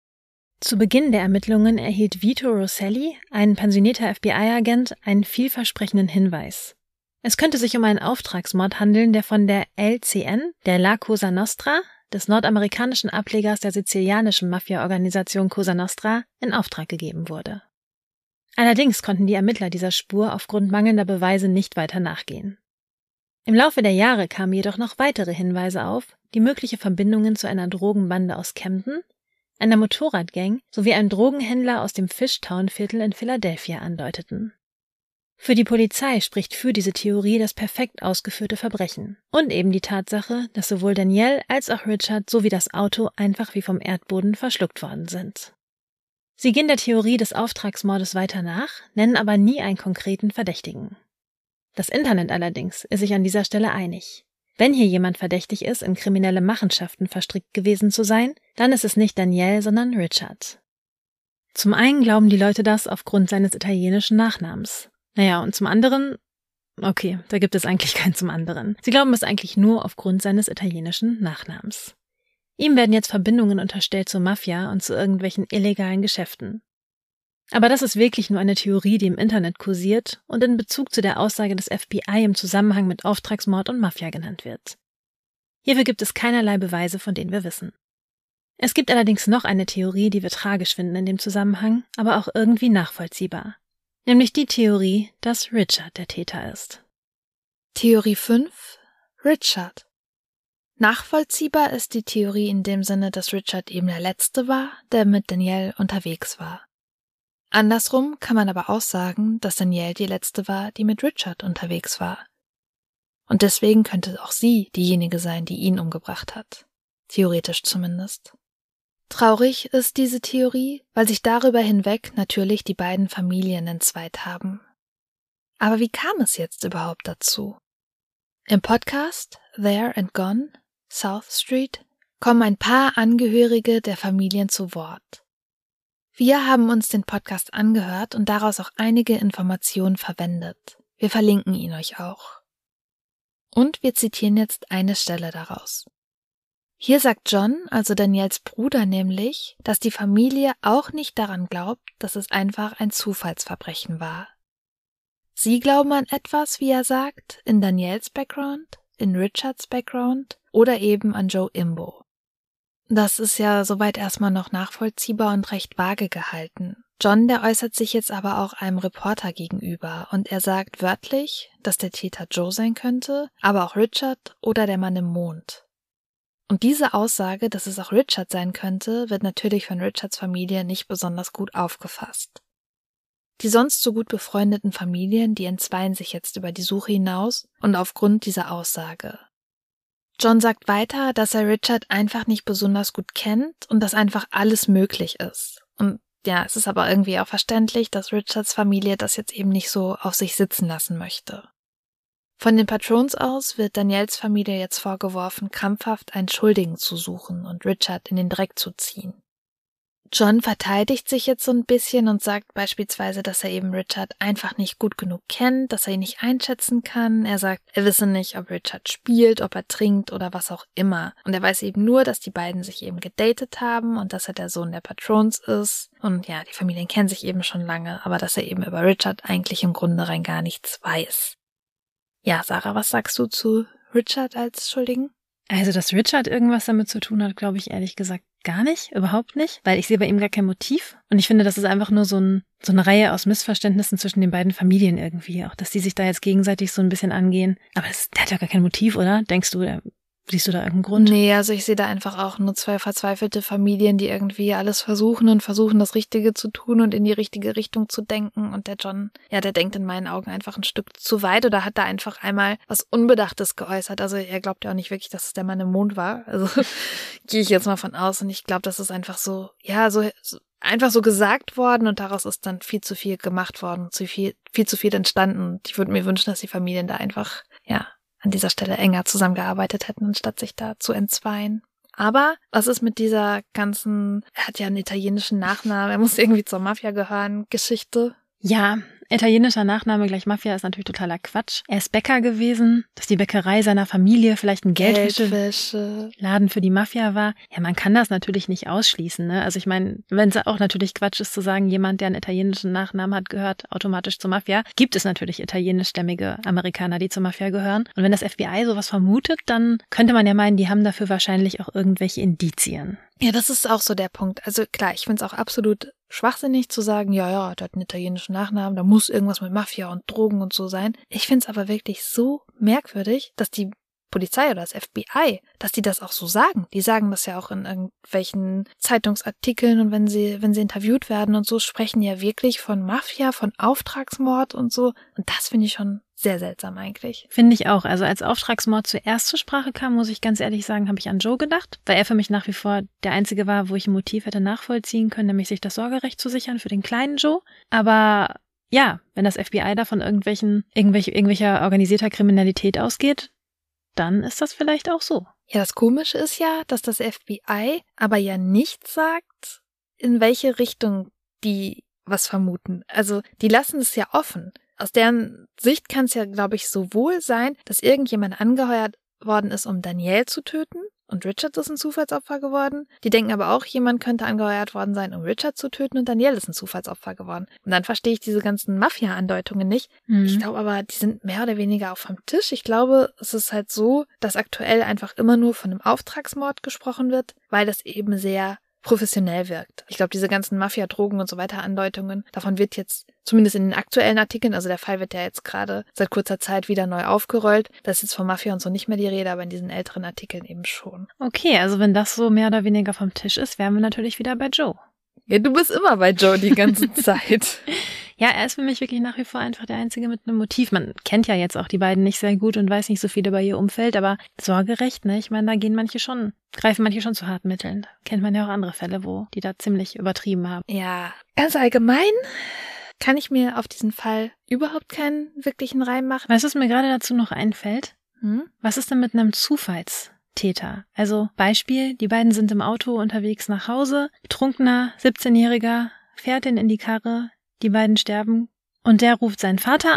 Zu Beginn der Ermittlungen erhielt Vito Rosselli, ein pensionierter F B I-Agent, einen vielversprechenden Hinweis. Es könnte sich um einen Auftragsmord handeln, der von der L C N, der La Cosa Nostra, des nordamerikanischen Ablegers der sizilianischen Mafia-Organisation Cosa Nostra, in Auftrag gegeben wurde. Allerdings konnten die Ermittler dieser Spur aufgrund mangelnder Beweise nicht weiter nachgehen. Im Laufe der Jahre kamen jedoch noch weitere Hinweise auf, die mögliche Verbindungen zu einer Drogenbande aus Camden, einer Motorradgang sowie einem Drogenhändler aus dem Fishtown-Viertel in Philadelphia andeuteten. Für die Polizei spricht für diese Theorie das perfekt ausgeführte Verbrechen und eben die Tatsache, dass sowohl Danielle als auch Richard sowie das Auto einfach wie vom Erdboden verschluckt worden sind. Sie gehen der Theorie des Auftragsmordes weiter nach, nennen aber nie einen konkreten Verdächtigen. Das Internet allerdings ist sich an dieser Stelle einig. Wenn hier jemand verdächtig ist, in kriminelle Machenschaften verstrickt gewesen zu sein, dann ist es nicht Danielle, sondern Richard. Zum einen glauben die Leute das aufgrund seines italienischen Nachnamens. Naja, und zum anderen, okay, da gibt es eigentlich keinen zum anderen. Sie glauben es eigentlich nur aufgrund seines italienischen Nachnamens. Ihm werden jetzt Verbindungen unterstellt zur Mafia und zu irgendwelchen illegalen Geschäften. Aber das ist wirklich nur eine Theorie, die im Internet kursiert und in Bezug zu der Aussage des F B I im Zusammenhang mit Auftragsmord und Mafia genannt wird. Hierfür gibt es keinerlei Beweise, von denen wir wissen. Es gibt allerdings noch eine Theorie, die wir tragisch finden in dem Zusammenhang, aber auch irgendwie nachvollziehbar. Nämlich die Theorie, dass Richard der Täter ist. Theorie fünf. Richard. Nachvollziehbar ist die Theorie in dem Sinne, dass Richard eben der Letzte war, der mit Danielle unterwegs war. Andersrum kann man aber auch sagen, dass Danielle die Letzte war, die mit Richard unterwegs war. Und deswegen könnte auch sie diejenige sein, die ihn umgebracht hat. Theoretisch zumindest. Traurig ist diese Theorie, weil sich darüber hinweg natürlich die beiden Familien entzweit haben. Aber wie kam es jetzt überhaupt dazu? Im Podcast There and Gone, South Street, kommen ein paar Angehörige der Familien zu Wort. Wir haben uns den Podcast angehört und daraus auch einige Informationen verwendet. Wir verlinken ihn euch auch. Und wir zitieren jetzt eine Stelle daraus. Hier sagt John, also Danielles Bruder, nämlich, dass die Familie auch nicht daran glaubt, dass es einfach ein Zufallsverbrechen war. Sie glauben an etwas, wie er sagt, in Danielles Background, in Richards Background oder eben an Joe Imbo. Das ist ja soweit erstmal noch nachvollziehbar und recht vage gehalten. John, der äußert sich jetzt aber auch einem Reporter gegenüber und er sagt wörtlich, dass der Täter Joe sein könnte, aber auch Richard oder der Mann im Mond. Und diese Aussage, dass es auch Richard sein könnte, wird natürlich von Richards Familie nicht besonders gut aufgefasst. Die sonst so gut befreundeten Familien, die entzweien sich jetzt über die Suche hinaus und aufgrund dieser Aussage. John sagt weiter, dass er Richard einfach nicht besonders gut kennt und dass einfach alles möglich ist. Und ja, es ist aber irgendwie auch verständlich, dass Richards Familie das jetzt eben nicht so auf sich sitzen lassen möchte. Von den Patrons aus wird Danielles Familie jetzt vorgeworfen, krampfhaft einen Schuldigen zu suchen und Richard in den Dreck zu ziehen. John verteidigt sich jetzt so ein bisschen und sagt beispielsweise, dass er eben Richard einfach nicht gut genug kennt, dass er ihn nicht einschätzen kann. Er sagt, er wisse nicht, ob Richard spielt, ob er trinkt oder was auch immer. Und er weiß eben nur, dass die beiden sich eben gedatet haben und dass er der Sohn der Patrons ist. Und ja, die Familien kennen sich eben schon lange, aber dass er eben über Richard eigentlich im Grunde rein gar nichts weiß. Ja, Sarah, was sagst du zu Richard als Schuldigen? Also, dass Richard irgendwas damit zu tun hat, glaube ich ehrlich gesagt gar nicht, überhaupt nicht, weil ich sehe bei ihm gar kein Motiv. Und ich finde, das ist einfach nur so, ein, so eine Reihe aus Missverständnissen zwischen den beiden Familien irgendwie. Auch, dass die sich da jetzt gegenseitig so ein bisschen angehen. Aber das, der hat ja gar kein Motiv, oder? Denkst du, der, siehst du da irgendeinen Grund? Nee, also ich sehe da einfach auch nur zwei verzweifelte Familien, die irgendwie alles versuchen und versuchen, das Richtige zu tun und in die richtige Richtung zu denken. Und der John, ja, der denkt in meinen Augen einfach ein Stück zu weit oder hat da einfach einmal was Unbedachtes geäußert. Also er glaubt ja auch nicht wirklich, dass es der Mann im Mond war. Also gehe ich jetzt mal von aus. Und ich glaube, das ist einfach so, ja, so, so einfach so gesagt worden und daraus ist dann viel zu viel gemacht worden, zu viel, viel zu viel entstanden. Und ich würde mir wünschen, dass die Familien da einfach, ja, an dieser Stelle enger zusammengearbeitet hätten, anstatt sich da zu entzweien. Aber was ist mit dieser ganzen, er hat ja einen italienischen Nachnamen, er muss irgendwie zur Mafia gehören, Geschichte? Ja, italienischer Nachname gleich Mafia ist natürlich totaler Quatsch. Er ist Bäcker gewesen, dass die Bäckerei seiner Familie vielleicht ein Geldwäscheladen für die Mafia war. Ja, man kann das natürlich nicht ausschließen, ne? Also ich meine, wenn es auch natürlich Quatsch ist zu sagen, jemand, der einen italienischen Nachnamen hat, gehört automatisch zur Mafia, gibt es natürlich italienischstämmige Amerikaner, die zur Mafia gehören. Und wenn das F B I sowas vermutet, dann könnte man ja meinen, die haben dafür wahrscheinlich auch irgendwelche Indizien. Ja, das ist auch so der Punkt. Also klar, ich finde es auch absolut schwachsinnig zu sagen, ja, ja, der hat einen italienischen Nachnamen, da muss irgendwas mit Mafia und Drogen und so sein. Ich finde es aber wirklich so merkwürdig, dass die Polizei oder das F B I, dass die das auch so sagen. Die sagen das ja auch in irgendwelchen Zeitungsartikeln und wenn sie, wenn sie interviewt werden und so, sprechen ja wirklich von Mafia, von Auftragsmord und so. Und das finde ich schon sehr seltsam eigentlich. Finde ich auch. Also als Auftragsmord zuerst zur Sprache kam, muss ich ganz ehrlich sagen, habe ich an Joe gedacht, weil er für mich nach wie vor der Einzige war, wo ich ein Motiv hätte nachvollziehen können, nämlich sich das Sorgerecht zu sichern für den kleinen Joe. Aber ja, wenn das F B I da von irgendwelchen, irgendwelche, irgendwelcher organisierter Kriminalität ausgeht, dann ist das vielleicht auch so. Ja, das Komische ist ja, dass das F B I aber ja nicht sagt, in welche Richtung die was vermuten. Also die lassen es ja offen. Aus deren Sicht kann es ja, glaube ich, sowohl sein, dass irgendjemand angeheuert worden ist, um Danielle zu töten und Richard ist ein Zufallsopfer geworden. Die denken aber auch, jemand könnte angeheuert worden sein, um Richard zu töten und Danielle ist ein Zufallsopfer geworden. Und dann verstehe ich diese ganzen Mafia-Andeutungen nicht. Mhm. Ich glaube aber, die sind mehr oder weniger auch vom Tisch. Ich glaube, es ist halt so, dass aktuell einfach immer nur von einem Auftragsmord gesprochen wird, weil das eben sehr professionell wirkt. Ich glaube, diese ganzen Mafia, Drogen und so weiter Andeutungen, davon wird jetzt zumindest in den aktuellen Artikeln, also der Fall wird ja jetzt gerade seit kurzer Zeit wieder neu aufgerollt. Da ist jetzt von Mafia und so nicht mehr die Rede, aber in diesen älteren Artikeln eben schon. Okay, also wenn das so mehr oder weniger vom Tisch ist, wären wir natürlich wieder bei Joe. Ja, du bist immer bei Joe die ganze Zeit. Ja, er ist für mich wirklich nach wie vor einfach der Einzige mit einem Motiv. Man kennt ja jetzt auch die beiden nicht sehr gut und weiß nicht so viel über ihr Umfeld, aber Sorgerecht, ne? Ich meine, da gehen manche schon, greifen manche schon zu harten Mitteln. Da kennt man ja auch andere Fälle, wo die da ziemlich übertrieben haben. Ja, ganz allgemein kann ich mir auf diesen Fall überhaupt keinen wirklichen Reim machen. Weißt du, was mir gerade dazu noch einfällt? Hm? Was ist denn mit einem Zufallstäter? Also Beispiel, die beiden sind im Auto unterwegs nach Hause, betrunkener siebzehnjähriger fährt ihn in die Karre, die beiden sterben und der ruft seinen Vater an,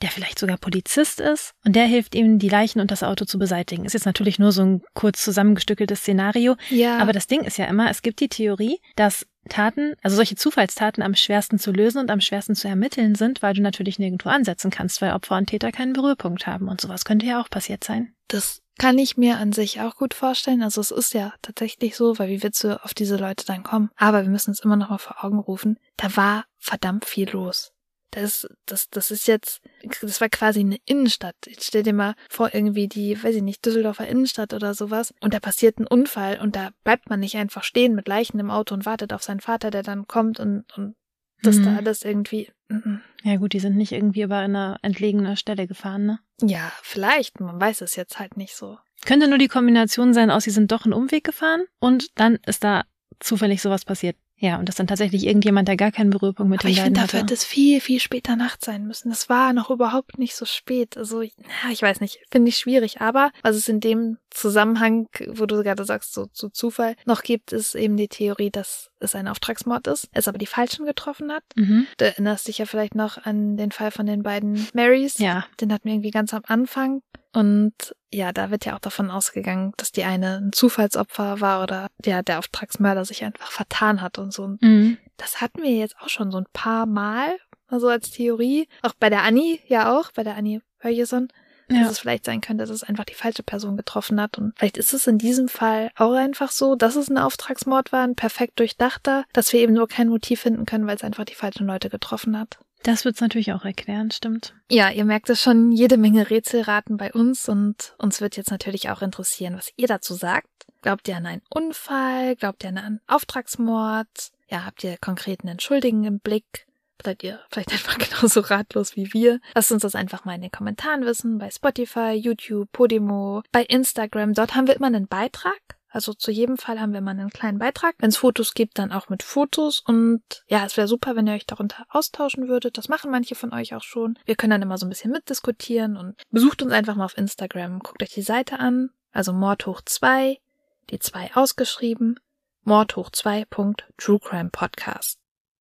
der vielleicht sogar Polizist ist und der hilft ihm, die Leichen und das Auto zu beseitigen. Ist jetzt natürlich nur so ein kurz zusammengestückeltes Szenario, Ja. aber das Ding ist ja immer, es gibt die Theorie, dass Taten, also solche Zufallstaten am schwersten zu lösen und am schwersten zu ermitteln sind, weil du natürlich nirgendwo ansetzen kannst, weil Opfer und Täter keinen Berührpunkt haben und sowas könnte ja auch passiert sein. Das kann ich mir an sich auch gut vorstellen. Also es ist ja tatsächlich so, weil wie willst du auf diese Leute dann kommen? Aber wir müssen uns immer noch mal vor Augen rufen, da war verdammt viel los. Das, das, das ist jetzt, das war quasi eine Innenstadt. Jetzt stell dir mal vor, irgendwie die, weiß ich nicht, Düsseldorfer Innenstadt oder sowas. Und da passiert ein Unfall und da bleibt man nicht einfach stehen mit Leichen im Auto und wartet auf seinen Vater, der dann kommt und, und das Mhm. da alles irgendwie. Mm. Ja gut, die sind nicht irgendwie über eine entlegene Stelle gefahren, ne? Ja, vielleicht, man weiß es jetzt halt nicht so. Könnte nur die Kombination sein aus, sie sind doch einen Umweg gefahren und dann ist da zufällig sowas passiert. Ja, und das dann tatsächlich irgendjemand, der gar keinen Berührpunkt mit Aber den ich beiden finde, hatte. dafür hätte es viel, viel später Nacht sein müssen. Das war noch überhaupt nicht so spät. Also, ja, ich weiß nicht, finde ich schwierig. Aber was es in dem Zusammenhang, wo du gerade sagst, so zu Zufall, noch gibt, ist eben die Theorie, dass es ein Auftragsmord ist, es aber die Falschen getroffen hat. Mhm. Du erinnerst dich ja vielleicht noch an den Fall von den beiden Marys. Ja. Den hatten wir irgendwie ganz am Anfang. Und ja, da wird ja auch davon ausgegangen, dass die eine ein Zufallsopfer war oder ja, der Auftragsmörder sich einfach vertan hat und so. Und Mhm. das hatten wir jetzt auch schon so ein paar Mal, also als Theorie. Auch bei der Annie ja auch, bei der Annie Hörjeson, dass Ja. es vielleicht sein könnte, dass es einfach die falsche Person getroffen hat. Und vielleicht ist es in diesem Fall auch einfach so, dass es ein Auftragsmord war, ein perfekt durchdachter, dass wir eben nur kein Motiv finden können, weil es einfach die falschen Leute getroffen hat. Das wird's natürlich auch erklären, stimmt. Ja, ihr merkt es schon, jede Menge Rätselraten bei uns und uns wird jetzt natürlich auch interessieren, was ihr dazu sagt. Glaubt ihr an einen Unfall? Glaubt ihr an einen Auftragsmord? Ja, habt ihr konkreten Entschuldigen im Blick? Seid ihr vielleicht einfach genauso ratlos wie wir? Lasst uns das einfach mal in den Kommentaren wissen, bei Spotify, YouTube, Podimo, bei Instagram. Dort haben wir immer einen Beitrag. Also zu jedem Fall haben wir mal einen kleinen Beitrag. Wenn es Fotos gibt, dann auch mit Fotos. Und ja, es wäre super, wenn ihr euch darunter austauschen würdet. Das machen manche von euch auch schon. Wir können dann immer so ein bisschen mitdiskutieren und besucht uns einfach mal auf Instagram. Guckt euch die Seite an. Also Mord hoch zwei, die zwei ausgeschrieben, mord hoch zwei Punkt True Crime Podcast.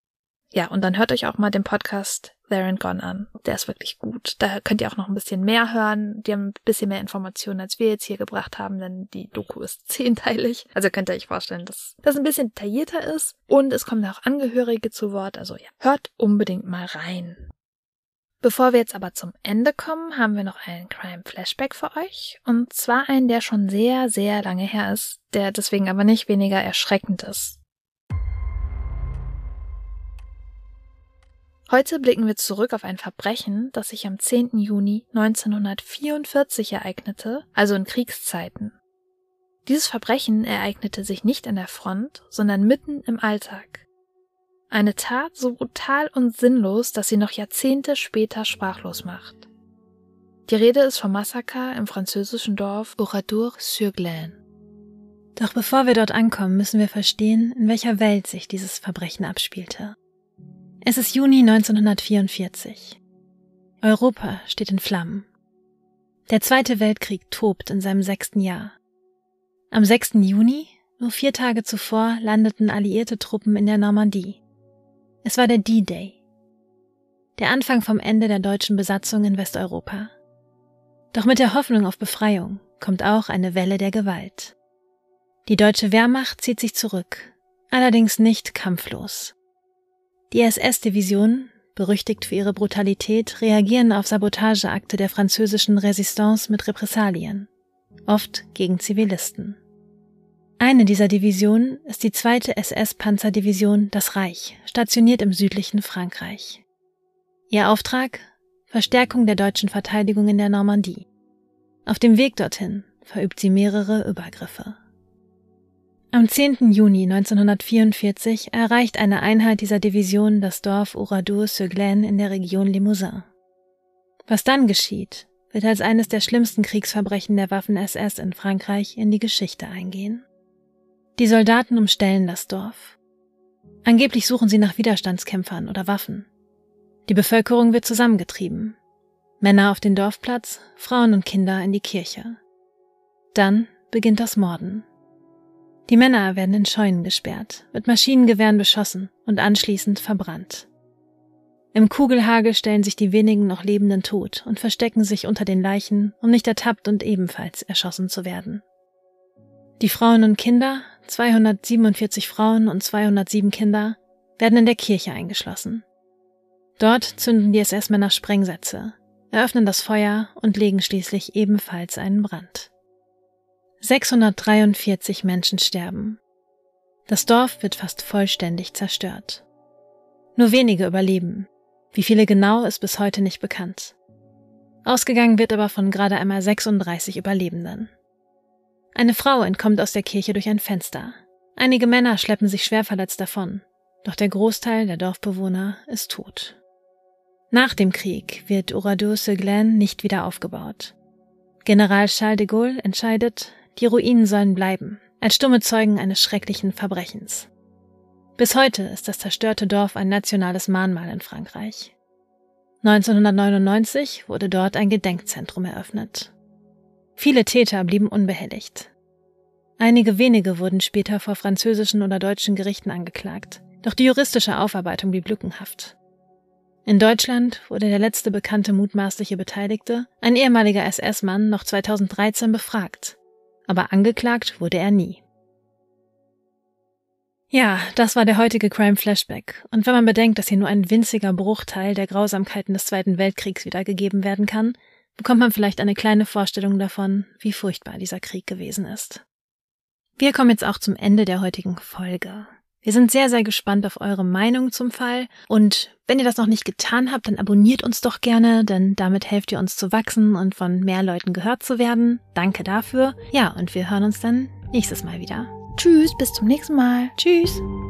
Ja, und dann hört euch auch mal den Podcast There and Gone an. Der ist wirklich gut. Da könnt ihr auch noch ein bisschen mehr hören. Die haben ein bisschen mehr Informationen, als wir jetzt hier gebracht haben, denn die Doku ist zehnteilig. Also könnt ihr euch vorstellen, dass das ein bisschen detaillierter ist. Und es kommen auch Angehörige zu Wort. Also ja, hört unbedingt mal rein. Bevor wir jetzt aber zum Ende kommen, haben wir noch einen Crime-Flashback für euch. Und zwar einen, der schon sehr, sehr lange her ist, der deswegen aber nicht weniger erschreckend ist. Heute blicken wir zurück auf ein Verbrechen, das sich am zehnten Juni neunzehnhundertvierundvierzig ereignete, also in Kriegszeiten. Dieses Verbrechen ereignete sich nicht an der Front, sondern mitten im Alltag. Eine Tat so brutal und sinnlos, dass sie noch Jahrzehnte später sprachlos macht. Die Rede ist vom Massaker im französischen Dorf Oradour-sur-Glane. Doch bevor wir dort ankommen, müssen wir verstehen, in welcher Welt sich dieses Verbrechen abspielte. Es ist Juni neunzehnhundertvierundvierzig. Europa steht in Flammen. Der Zweite Weltkrieg tobt in seinem sechsten Jahr. Am sechsten Juni, nur vier Tage zuvor, landeten alliierte Truppen in der Normandie. Es war der D-Day, der Anfang vom Ende der deutschen Besatzung in Westeuropa. Doch mit der Hoffnung auf Befreiung kommt auch eine Welle der Gewalt. Die deutsche Wehrmacht zieht sich zurück, allerdings nicht kampflos. Die S S-Divisionen, berüchtigt für ihre Brutalität, reagieren auf Sabotageakte der französischen Resistance mit Repressalien, oft gegen Zivilisten. Eine dieser Divisionen ist die zweite S S-Panzerdivision Das Reich, stationiert im südlichen Frankreich. Ihr Auftrag? Verstärkung der deutschen Verteidigung in der Normandie. Auf dem Weg dorthin verübt sie mehrere Übergriffe. Am zehnten Juni neunzehnhundertvierundvierzig erreicht eine Einheit dieser Division das Dorf Oradour-sur-Glane in der Region Limousin. Was dann geschieht, wird als eines der schlimmsten Kriegsverbrechen der Waffen-S S in Frankreich in die Geschichte eingehen. Die Soldaten umstellen das Dorf. Angeblich suchen sie nach Widerstandskämpfern oder Waffen. Die Bevölkerung wird zusammengetrieben. Männer auf den Dorfplatz, Frauen und Kinder in die Kirche. Dann beginnt das Morden. Die Männer werden in Scheunen gesperrt, mit Maschinengewehren beschossen und anschließend verbrannt. Im Kugelhagel stellen sich die wenigen noch Lebenden tot und verstecken sich unter den Leichen, um nicht ertappt und ebenfalls erschossen zu werden. Die Frauen und Kinder, zweihundertsiebenundvierzig Frauen und zweihundertsieben Kinder, werden in der Kirche eingeschlossen. Dort zünden die S S-Männer Sprengsätze, eröffnen das Feuer und legen schließlich ebenfalls einen Brand. sechshundertdreiundvierzig Menschen sterben. Das Dorf wird fast vollständig zerstört. Nur wenige überleben. Wie viele genau, ist bis heute nicht bekannt. Ausgegangen wird aber von gerade einmal sechsunddreißig Überlebenden. Eine Frau entkommt aus der Kirche durch ein Fenster. Einige Männer schleppen sich schwer verletzt davon, doch der Großteil der Dorfbewohner ist tot. Nach dem Krieg wird Oradour-sur-Glane nicht wieder aufgebaut. General Charles de Gaulle entscheidet, die Ruinen sollen bleiben, als stumme Zeugen eines schrecklichen Verbrechens. Bis heute ist das zerstörte Dorf ein nationales Mahnmal in Frankreich. neunzehnhundertneunundneunzig wurde dort ein Gedenkzentrum eröffnet. Viele Täter blieben unbehelligt. Einige wenige wurden später vor französischen oder deutschen Gerichten angeklagt, doch die juristische Aufarbeitung blieb lückenhaft. In Deutschland wurde der letzte bekannte mutmaßliche Beteiligte, ein ehemaliger S S-Mann, noch zweitausenddreizehn befragt, aber angeklagt wurde er nie. Ja, das war der heutige Crime Flashback, und wenn man bedenkt, dass hier nur ein winziger Bruchteil der Grausamkeiten des Zweiten Weltkriegs wiedergegeben werden kann, bekommt man vielleicht eine kleine Vorstellung davon, wie furchtbar dieser Krieg gewesen ist. Wir kommen jetzt auch zum Ende der heutigen Folge. Wir sind sehr, sehr gespannt auf eure Meinung zum Fall, und wenn ihr das noch nicht getan habt, dann abonniert uns doch gerne, denn damit helft ihr uns zu wachsen und von mehr Leuten gehört zu werden. Danke dafür. Ja, und wir hören uns dann nächstes Mal wieder. Tschüss, bis zum nächsten Mal. Tschüss.